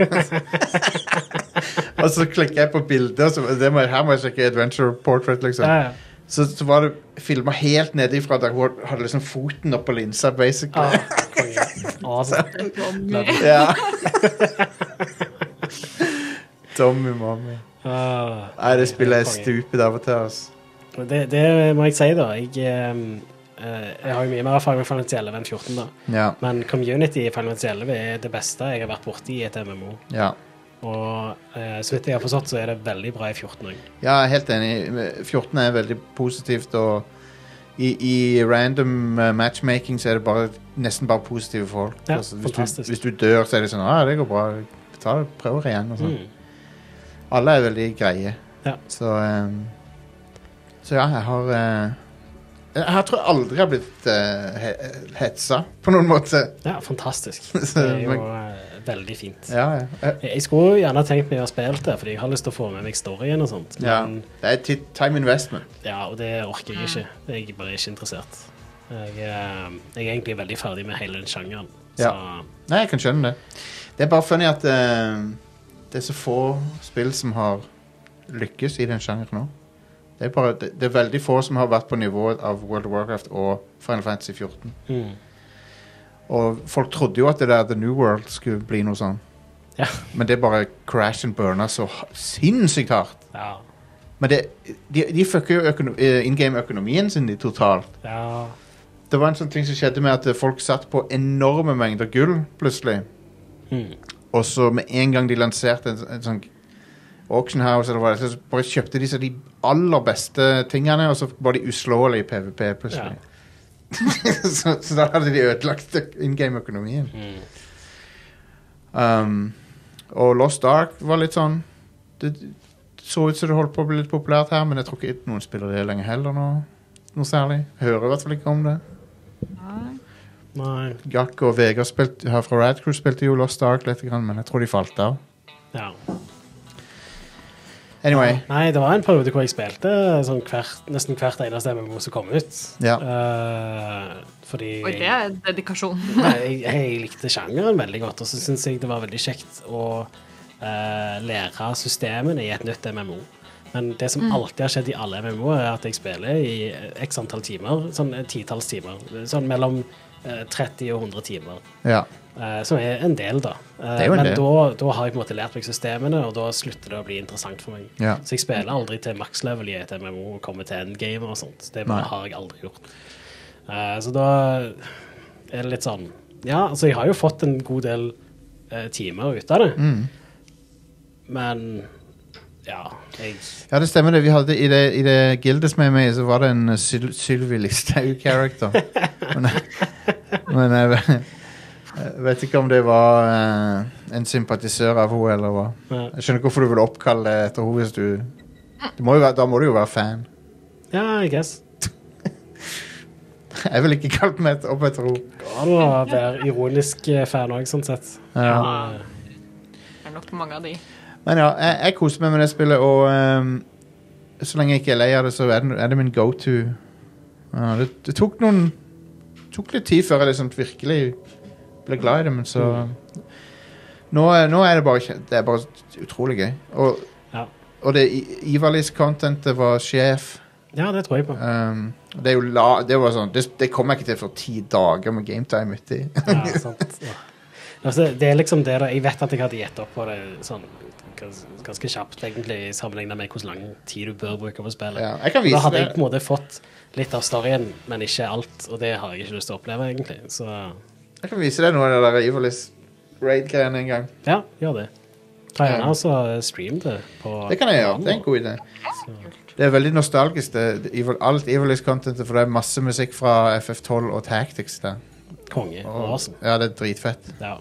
Og så klikker jeg på bildet, så det må, her må jeg sjekke Adventure Portrait, liksom. Ja, ja. Så, så var det filmet helt nedifra der hun hadde liksom foten opp på linsa, basically. Ah, konge. Awesome. Love it. Ja. Tommy Mommy. Ah, Nei, det spillet er konge. stupid av og til, altså. Det, det må jeg si, da. Jeg, ehm, eh, jeg har jo mye mer erfaring med Final Fantasy elleve enn fjorten, da. Ja, Men community i Final Fantasy elleve er det beste jeg har vært borti i et M M O. ja. Og eh, så vidt jeg har forstått, så er det veldig bra i fjorten òg. Ja, jeg er helt enig. fjorten er veldig positivt, og i, i random uh, matchmaking så er det bare, nesten bare positive folk. Ja, Altså, hvis, du, fantastisk. hvis du dør, så er det sånn, ah, det går bra, ta det, prøver igjen og sånn. Mm. Alle er veldig greie. Ja. Så, um, så ja, jeg har uh, jeg har tror jeg aldri har blitt uh, he hetsa på noen måte. Ja, fantastisk. Så, Det er jo men- eh, veldig fint. Ja, ja. Jeg- Jeg jeg skulle gjerne tenkt meg å ha spilt det, fordi jeg har lyst til å få med meg storyen og sånt. ja. Men Det er ti- time investment. ja, og det orker jeg ikke. Jeg er bare ikke interessert. Jeg, eh, jeg er egentlig veldig ferdig med hele den sjangeren. Så Nei, jeg kan skjønne det. Det er bare funny at uh, det er så få spill som har lykkes i den sjangeren nå. Det er, bare, det, det er veldig få som har vært på nivået av World of Warcraft og Final Fantasy fjorten. mm. Og folk trodde jo at det der The New World skulle bli noe sånn. Ja. Men det bare crash and burner så ha- sinnssykt hardt. Ja. Men det, de, de fucker jo økono, eh, in-game-økonomien sin de totalt. Ja. Det var en sånn ting som skjedde med at eh, folk satt på enorme mengder gull plutselig. Mm. Og så med en gang de lanserte en, en sånn auction house, eller hva det er, så bare kjøpte de seg de aller beste tingene, og så var de uslåelige i PvP plutselig. så, så da hadde de ødelagt øk- in-game-økonomien. Mm. Um, og Lost Ark var litt sånn det så ut som det holdt på å bli litt populært her, men jeg tror ikke noen spiller det lenger heller nå, noe særlig. Jeg hører i hvert fall ikke om det. Nei. Jack og Vegard spilte, her fra Rad Crew spilte jo Lost Ark litt, grann, men jeg tror de falt av. Ja. Anyway, Nei, det var en periode hvor jeg spilte sånn hvert, nesten hvert eneste M M O som kom ut. Ja. Eh, fordi Oi, det er dedikasjon. Nei, jeg, jeg likte sjangeren veldig godt, og så syns jeg det var veldig kjekt å eh, lære systemene i et nytt M M O. Men det som alltid har skjedd i alle M M O-er, er at jeg spiller i x antall timer, sånn eh, titalls timer. Sånn mellom eh, tretti og hundre timer. ja. Eh, som er en del, da. Eh, Det er jo en men del. da, da har jeg på en måte lært meg systemene, og da slutter det å bli interessant for meg. Ja. Så jeg spiller aldri til max-level i et M M O og kommer til endgame og sånt. Det bare Nei. har jeg aldri gjort. Eh, så da er det litt sånn Ja, altså, jeg har jo fått en god del eh, timer ut av det, Mm. men ja, jeg Ja, det stemmer det. Vi hadde I det, i det gildet som er med i, så var det en Syl Sylvi Listhaug-character. men men jeg, jeg vet ikke om det var eh, en sympatisør av henne, eller hva. Ja. Jeg skjønner ikke hvorfor du vil oppkalle det etter henne hvis du det må jo være, Da må du jo være fan. Ja, I guess. Jeg vil ikke kalle meg et- opp etter henne. Går an å være ironisk eh, fan òg, sånn sett. Ja. Men, eh, Det er nok mange av de. Men ja, jeg, jeg koser meg med det spillet, og ehm, så lenge jeg ikke er lei av det, så er det, er det min go-to. Ja, det, det tok noen tok litt tid før jeg liksom virkelig ble glad i det, men så nå, er- nå er det bare kje- Det er bare utrolig gøy. Og, Ja. og det I- Ivalis-contentet var sjef. ja, det tror jeg på. Ehm, det er jo la, det var sånn Det, det kom jeg ikke til for ti dager med gametime uti. Ja, sant. Ja. Altså, det er liksom det da, jeg vet at jeg hadde gitt opp på det sånn gans, ganske kjapt egentlig, sammenlignet med hvor lang tid du bør bruke på spillet. Ja, jeg kan Da vise hadde jeg det. på en måte fått litt av storyen, men ikke alt, og det har jeg ikke lyst til å oppleve egentlig. Så Jeg kan vise deg noe av det der Ivalis raid-greiene en gang. ja, gjør det. Ta gjerne Ja. altså stream det på Det kan jeg gjøre. Det er en god idé. Det er veldig nostalgisk, det, det, Evil- alt Ivalis-contentet, for det er masse musikk fra F F tolv og Tactics der. konge. Og, Awesome. ja, det er dritfett. Ja.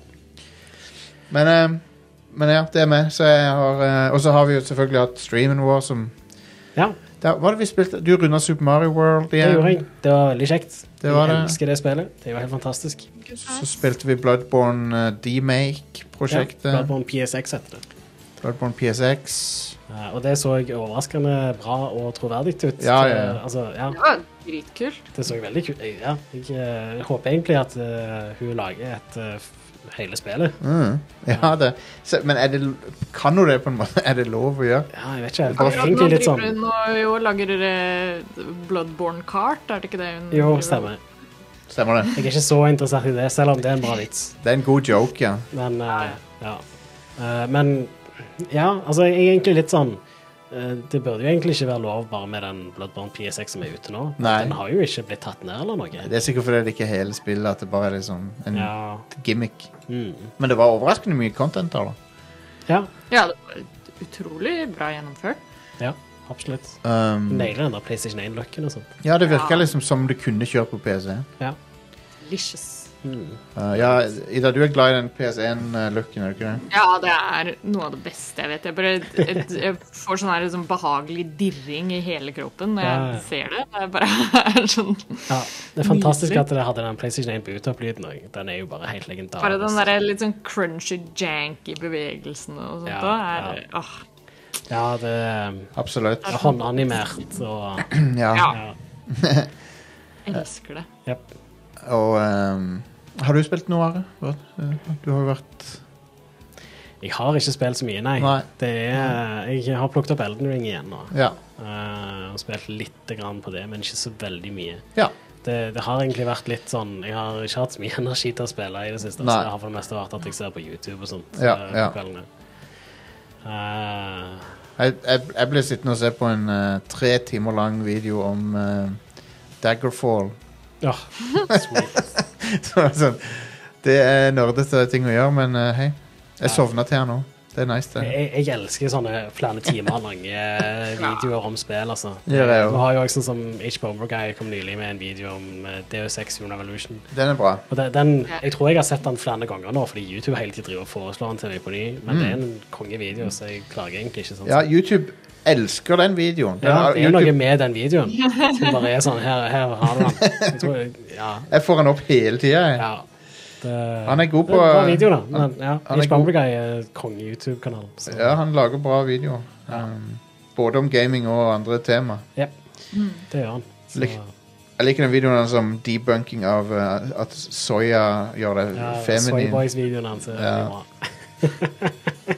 Men, eh, men ja, det er med. Så jeg har, eh, og så har vi jo selvfølgelig hatt streamen vår som ja, der, Hva var det vi spilte? Du runda Super Mario World det igjen. gjorde jeg. Det var veldig kjekt. Det var jeg det. elsker det spillet. Det var helt fantastisk. Så spilte vi Bloodborne uh, D-Make-prosjektet. Ja, Bloodborne P S X heter det. Bloodborne P S X. Ja, og det så overraskende bra og troverdig ut. Ja, til- ja, ja. Altså, ja. Det var dritkult. Det så veldig kult ut. Ja, jeg eh, håper egentlig at eh, hun lager et eh, f- hele spillet. Mm. Ja, det. Så, men er det, kan hun det på en måte? Er det lov å gjøre? Ja, jeg vet ikke. Det Bare er Akkurat nå egentlig litt driver sånn. hun og jo lager eh, Bloodborne Kart, er det ikke det hun Jo, driver- stemmer. Stemmer det? Jeg er ikke så interessert i det, selv om det er en bra vits. Det er en god joke, ja. Men eh, ja. Eh, men ja, altså jeg er egentlig litt sånn eh, det burde jo egentlig ikke være lov bare med den Bloodborne P S X som er ute nå. Nei. Den har jo ikke blitt tatt ned eller noe. Det er sikkert fordi det ikke er hele spillet, at det bare er liksom en Ja. gimmick. Mm. Men det var overraskende mye content der, da. Ja, Ja, det var utrolig bra gjennomført. ja, absolutt. Um, Nailer den der PlayStation one-looken og sånt. ja, det virka Ja. liksom som du kunne kjøre på P C. Ja. Delicious. Mm. Uh, ja, Ida, du er glad i den P S one-looken, er du ikke det? Ja, det er noe av det beste jeg vet. Jeg, bare, et, jeg får sånn her sånn behagelig dirring i hele kroppen når Ja, ja. jeg ser det. Det er bare er sånn Ja, det er fantastisk Nydelig. at det hadde den PlayStation one boot-up-lyden òg. Den er jo bare helt legendarisk. Bare den der litt sånn crunchy janky bevegelsene og sånt. Ja, da er, ja. åh, Ja, det er Absolutt. håndanimert og Ja. Ja. ja. jeg elsker det. Yep. Og um, har du spilt noe, Are? Hva? Uh, Du har jo vært Jeg har ikke spilt så mye, nei. Nei. Det er, jeg har plukket opp Elden Ring igjen nå. Ja. Eh, og spilt litt grann på det, men ikke så veldig mye. ja. Det, det har egentlig vært litt sånn Jeg har ikke hatt så mye energi til å spille i det siste, Nei. så det har for det meste vært at jeg ser på YouTube og sånt. Ja, eh, på ja. kveldene. Eh, Jeg, jeg, jeg ble sittende og se på en uh, tre timer lang video om uh, Daggerfall. ja, sweet. Så det er sånn, det er nerdete ting å gjøre, men uh, hei. Jeg Ja. sovna til her nå. Det er nice, det. Jeg, jeg elsker sånne flere timer lange videoer om spill, altså. Det gjør jeg jo. Du har jo også sånn som H. Bomber Guy kom nylig med en video om eh, D O seks Human Evolution. Den er bra. Og det, den, Ja. jeg tror jeg har sett den flere ganger nå, fordi YouTube hele tiden driver og foreslår den til meg på ny, men det er en kongevideo, så jeg klager egentlig ikke sånn. Mm. Ja, YouTube elsker den videoen. Den, Ja, det er noe YouTube, med den videoen som bare er sånn, her, her har du den. Jeg tror, ja, jeg får den opp hele tida. jeg. ja. Det, Han er god det er på- en bra video da, men ja, han er H. Bomber Guy er konge-YouTube-kanal. så- Ja, han lager bra videoer. Um, både om gaming og andre tema. Ja, det gjør han. Så, Lik- Jeg liker den videoen hans om debunking av uh, at soya gjør det ja, feminin. Soyboys-videoen hans er Ja. bra.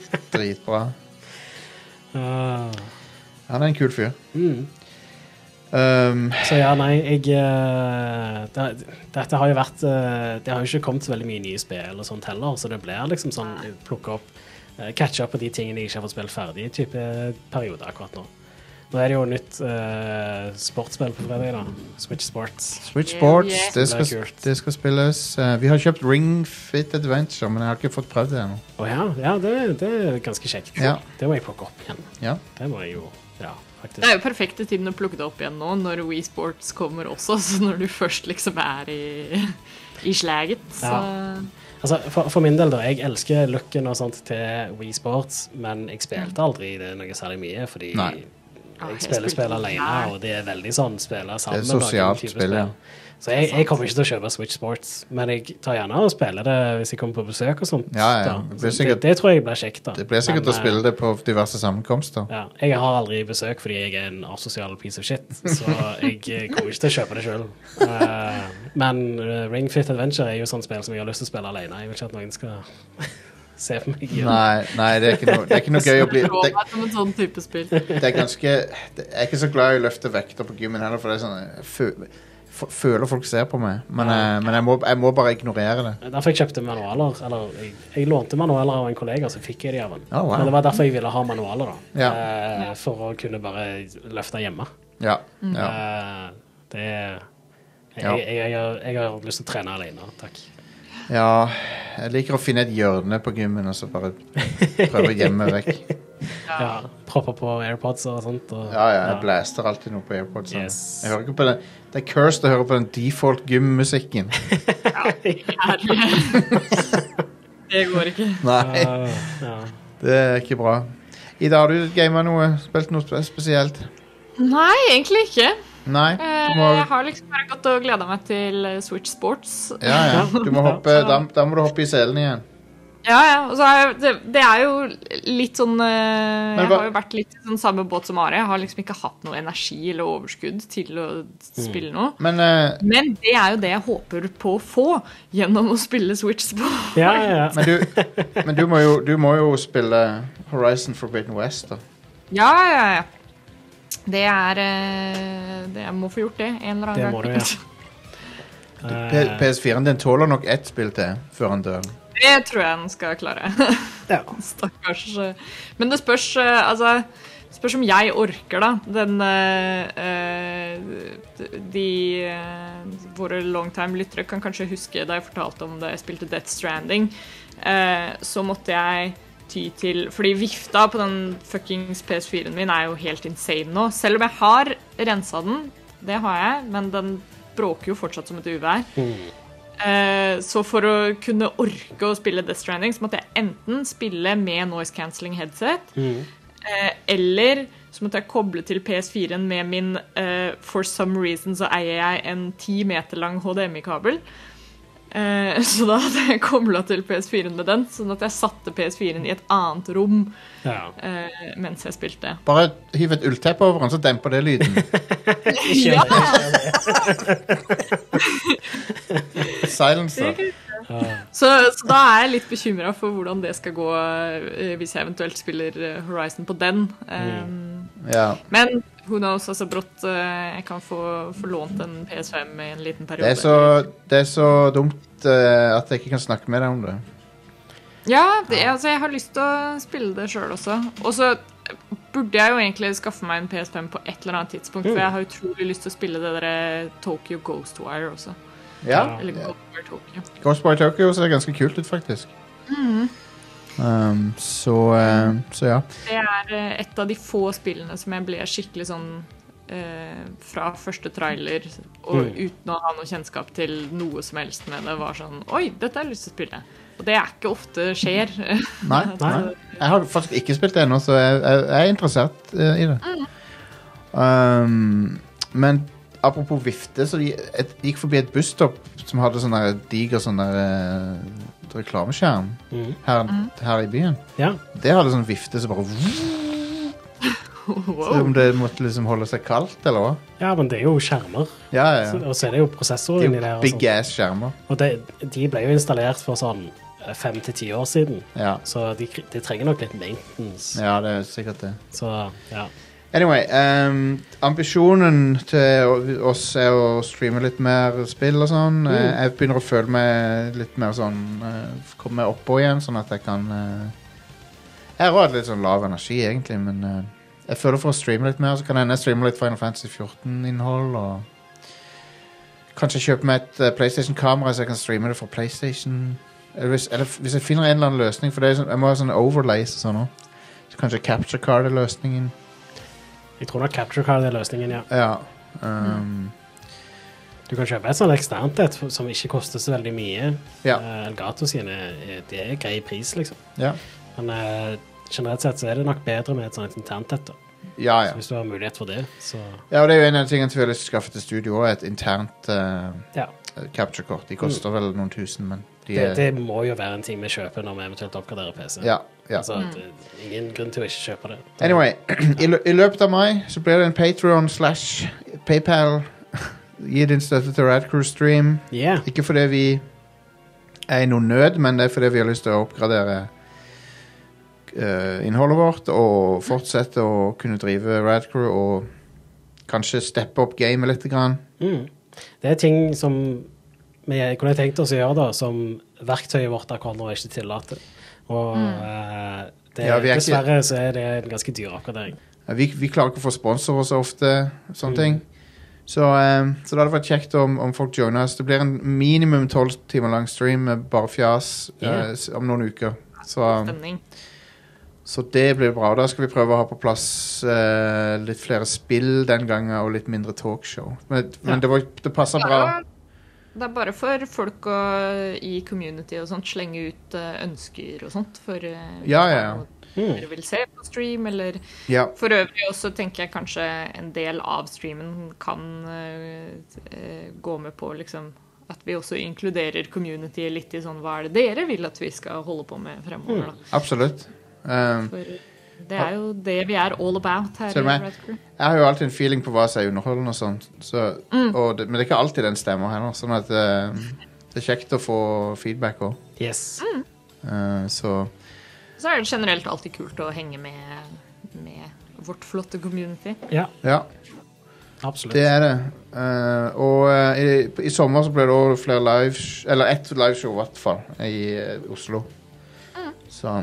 Dritbra. Ah, Han er en kul fyr. mm. Um, Så ja, nei, jeg eh, det, Dette har jo vært eh, Det har jo ikke kommet så veldig mye nye spill og sånt heller, så det blir liksom sånn plukke opp uh, catch up på de tingene jeg ikke har fått spilt ferdig i type periode akkurat nå. Nå er det jo nytt uh, sportsspill på fredag da, Switch Sports. Switch Sports, Yeah, yeah. det, skal, Det er kult. det skal spilles. Uh, vi har kjøpt Ring Fit Adventure, men jeg har ikke fått prøvd det ennå. Å ja, ja det, det er ganske kjekt. Ja. Det må jeg plukke opp igjen. Ja. Det må jeg jo, ja, faktisk. Det er jo perfekte tiden å plukke det opp igjen nå, når Wii Sports kommer også, så når du først liksom er i, i slaget, så... Altså, for, for min del da, jeg elsker looken og sånt til Wii Sports, men jeg spilte aldri det noe særlig mye, fordi Nei. Ja, jeg jeg spiller spill spilte alene, der. og det er veldig sånn spille sammen. Det er sosialt da, den type spill, ja. Så jeg, jeg kommer ikke til å kjøpe Switch Sports, men jeg tar gjerne og spiller det hvis jeg kommer på besøk og sånt. Ja, ja. da. Det Så blir sikkert- det, det tror jeg blir kjekt da. Det blir sikkert Men, å spille det på diverse sammenkomster. Ja, jeg har aldri besøk fordi jeg er en asosial piece of shit, så jeg eh, kommer ikke til å kjøpe det selv. Uh, men uh, Ring Fit Adventure er jo sånn spill som jeg har lyst til å spille alene. Jeg vil ikke at noen skal se på meg gjøre. Nei, nei det, er ikke noe, det er ikke noe gøy å bli Rå det, meg som en sånn type spill. det er ganske det, Jeg er ikke så glad i å løfte vekter på gymmen heller, for det er sånn jeg fø- f- føler folk ser på meg, men, Ja. eh, men jeg, må, jeg må bare ignorere det. Derfor jeg kjøpte manualer, eller jeg, jeg lånte manualer av en kollega, så fikk jeg de av han. Oh, wow. Men det var derfor jeg ville ha manualer da, Ja. eh, for å kunne bare løfte hjemme. Ja, ja. Eh, det jeg, Ja. jeg, jeg, har, jeg har lyst til å trene alene, takk. ja Jeg liker å finne et hjørne på gymmen og så bare prøve å gjemme vekk. Ja, propper på AirPods og sånt. Og, Ja, ja, jeg blaster alltid noe på AirPods. Yes. Jeg hører ikke på det. Det er cursed å høre på den default gymmusikken. Det går ikke. Nei, Eh, ja. det er ikke bra. Ida, har du gamet noe? Spilt noe spe- spesielt? Nei, egentlig ikke. Nei? Eh, Du må, Jeg har liksom bare gått og gleda meg til eh, Switch Sports. ja, ja. Du må hoppe, da, da må du hoppe i selen igjen. Ja, ja. Og så er jeg, det, det er jo litt sånn eh, Jeg hva- har jo vært litt i sånn samme båt som Are. Jeg har liksom ikke hatt noe energi eller overskudd til å spille noe. Men eh, Men det er jo det jeg håper på å få gjennom å spille Switch Sports. Ja, ja, ja. Men, du, men du, må jo, du må jo spille Horizon Forbidden West, da. Ja, ja, ja. Det er eh, det, Jeg må få gjort det en eller annen Det gang. må du, ja. P- Eh, P S fire-en din tåler nok ett spill til før han dør. Det tror jeg den skal klare. ja. Stakkars. Men det spørs eh, altså, spørs om jeg orker, da. Den eh, eh, De eh, Våre longtime-lyttere kan kanskje huske da jeg fortalte om da jeg spilte Death Stranding. Eh, så måtte jeg ty til Fordi vifta på den fuckings P S fire-en min er jo helt insane nå. Selv om jeg har rensa den, det har jeg, men den bråker jo fortsatt som et uvær. Eh, så for å kunne orke å spille Death Stranding, så måtte jeg enten spille med noise cancelling headset, eh, eller så måtte jeg koble til P S fire-en med min eh, For some reason så eier jeg en ti meter lang H D M I-kabel. Eh, så da hadde jeg koblet til P S fire-en med den, sånn at jeg satte P S fire-en i et annet rom ja. eh, mens jeg spilte. Bare hiv et ullteppe over den, så demper det lyden. Ja! Silencer. Så, så da er jeg litt bekymret for hvordan det skal gå eh, hvis jeg eventuelt spiller eh, Horizon på den. Um, Ja. Men who knows, altså brått eh, jeg kan få, få lånt en P S fem i en liten periode. Det er så, det er så dumt eh, at jeg ikke kan snakke med deg om det. Ja, det, altså jeg har lyst til å spille det selv også. Og så burde jeg jo egentlig skaffe meg en P S fem på et eller annet tidspunkt, for jeg har utrolig lyst til å spille det der Tokyo Ghostwire også. Ja. Eller Ghostwire Tokyo. Ghostwire Tokyo ser ganske kult ut, faktisk. Um, så, eh, så ja. Det er eh, et av de få spillene som jeg ble skikkelig sånn eh, fra første trailer, og uten å ha noe kjennskap til noe som helst med det, var sånn, oi, dette har jeg lyst til å spille. Og det er ikke ofte skjer. Nei, nei. Jeg har faktisk ikke spilt det ennå, så jeg, jeg, jeg er interessert eh, i det. Um, men apropos vifte, så de, et, gikk forbi et busstopp som hadde sånn der diger sånn der eh, reklameskjerm her, her i byen. ja. Det hadde sånn vifte som bare Så om det måtte liksom holde seg kaldt, eller hva? Ja, men det er jo skjermer. Ja, ja. Så, og så er det jo prosessor Det inni er der. jo Og, big sånt. ass skjermer. og det, de ble jo installert for sånn eh, fem til ti år siden. Ja. Så de, de trenger nok litt maintenance. ja, det er sikkert det. Så ja. Anyway, um, ambisjonen til oss er å streame litt mer spill og sånn. Mm. Eh, Jeg begynner å føle meg litt mer sånn eh, komme oppå igjen, sånn at jeg kan eh, Jeg har hatt litt sånn lav energi, egentlig, men eh, jeg føler for å streame litt mer, så kan jeg hende streame litt Final Fantasy fjorten-innhold, og kanskje kjøpe meg et uh, PlayStation-kamera, så jeg kan streame det fra PlayStation. Eller hvis, eller f- hvis jeg finner en eller annen løsning, for det er sånn, jeg må ha sånne overlays og sånn også. Så kanskje Capture Card er løsningen. Jeg tror nok Capture Card er løsningen, ja. Ja. Um, Du kan kjøpe et sånn eksternt et som ikke koster så veldig mye. Ja. Eh, Elgato sine, er- det er grei pris, liksom. ja. Men eh, generelt sett så er det nok bedre med et sånt internt et, da. Ja, Så ja. hvis du har mulighet for det, så Ja, og det er jo en av tingene som vi har lyst til å skaffe til studio også, et internt uh, ja. capture-kort. De koster vel noen tusen, men de Det, er... det må jo være en ting vi kjøper når vi eventuelt oppgraderer P C. Ja, ja. Altså, det er ingen grunn til å ikke kjøpe det. Anyway, i, lø i løpet av mai så blir det en Patreon slash PayPal. Gi din støtte til Radcrew Stream. Yeah. Ikke fordi vi er i noen nød, men det er fordi vi har lyst til å oppgradere eh, innholdet vårt og fortsette å kunne drive Radcrew og kanskje steppe opp gamet litt grann. Mm. Det er ting som vi kunne tenkt oss å gjøre da, som verktøyet vårt akkurat nå ikke tillater. Og eh, det, Ja, vi er ikke- dessverre så er det en ganske dyr oppgradering. Ja, Vi, vi klarer ikke å få sponsorer så ofte, sånne ting. Så, eh, så det hadde vært kjekt om, om folk joiner oss. Det blir en minimum tolv timer lang stream med bare fjas eh, Ja. s- om noen uker. Så, um, Stemning. så det blir bra. Da skal vi prøve å ha på plass eh, litt flere spill den gangen, og litt mindre talkshow. Men, men det, var, det passer bra. Ja, det er bare for folk å, i community og sånt slenge ut eh, ønsker og sånt for eh, Ja, ja, ja. Mm. dere vil se på stream, eller Ja, for øvrig også tenker jeg kanskje en del av streamen kan eh, eh, gå med på liksom at vi også inkluderer community litt i sånn hva er det dere vil at vi skal holde på med fremover, da. absolutt. Um, For det er jo det vi er all about her Ser du i meg? Red Crew. jeg har jo alltid en feeling på hva som er underholdende og sånt. Så, og det, men det er ikke alltid den stemmer heller. Sånn at eh, det er kjekt å få feedback også. Yes. Eh, så Så er det generelt alltid kult å henge med, med vårt flotte community. Ja, ja, absolutt. det er det. Eh, og eh, i, i sommer så ble det også flere live, eller ett liveshow i hvert fall, i eh, Oslo. Så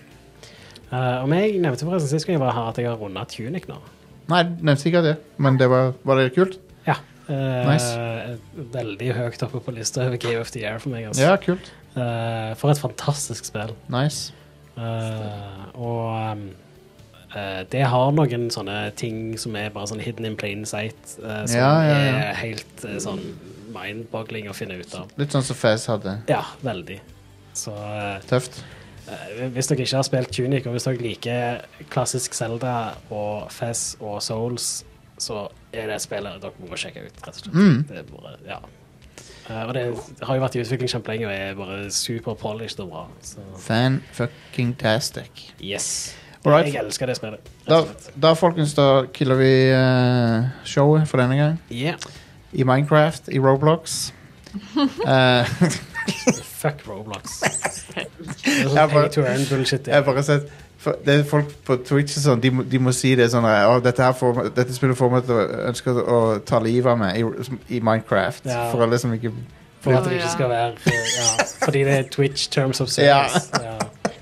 Eh, om jeg nevnte forresten sist gang jeg var her at jeg har rundet Tunic nå. nei, nevnte ikke det, men det var, var det kult? Ja. Eh, Nice. Veldig høyt oppe på lista over Game of the Year for meg. Altså. Ja, kult. Eh, for et fantastisk spill. Nice. Eh, og um, eh, det har noen sånne ting som er bare sånn hidden in plain sight, eh, som Ja, ja, ja. er helt eh, sånn mind-boggling å finne ut av. Litt sånn som Fez hadde. Ja, veldig. Så eh, Tøft. eh, hvis dere ikke har spilt Tunic, og hvis dere liker klassisk Zelda og Fez og Souls, så er det spillet dere må sjekke ut, rett og slett. Mm. Det er bare, ja. Eh, og det har jo vært i utvikling kjempelenge og er bare super polished og bra. Så Fan-fucking-tastic. yes. Alright. Jeg elsker det spillet. rett Da, og slett. da folkens, da killer vi eh, showet for denne gang. Yeah. I Minecraft, i Roblox. Eh, Fuck Roblox. Det er Jeg sånn bare- pay to earn bullshit. jeg har bare sett for, det er folk på Twitch og sånn, de, må- de må si det sånn eh, «Å, dette, her får, meg- dette spillet får meg til å ønske å, å ta livet av meg i, i Minecraft. Ja. For å liksom ikke For at det Ja. ikke skal være ja, fordi det er Twitch Terms of Service. Ja.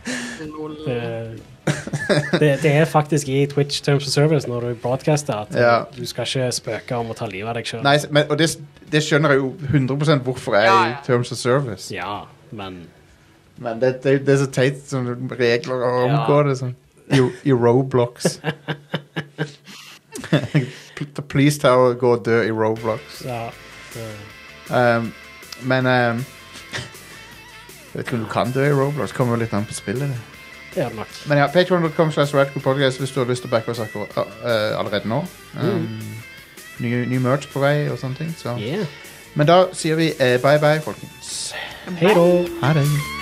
Det, det, det er faktisk i Twitch Terms of Service når du broadcaster at Ja. du skal ikke spøke om å ta livet av deg selv. Nei, men, og det, det skjønner jeg jo hundre prosent hvorfor jeg er Ja, i ja. Terms of Service. Ja, men Men det, det, det er så teit sånne regler å Ja. omgå det sånn. I, i Roblox. Please ta og gå og dø i Roblox. ja, det, Um, men um, jeg vet ikke om du kan dø i Roblox. Kommer jo litt an på spillet. Det. det er det nok. Men ja, patreon dot com slash radcrewpodcast hvis du har lyst til å backe oss akkurat, uh, allerede nå. Um, ny, ny merch på vei og sånne ting. Så. Yeah. Men da sier vi uh, bye bye, folkens. Hei da! Ha det.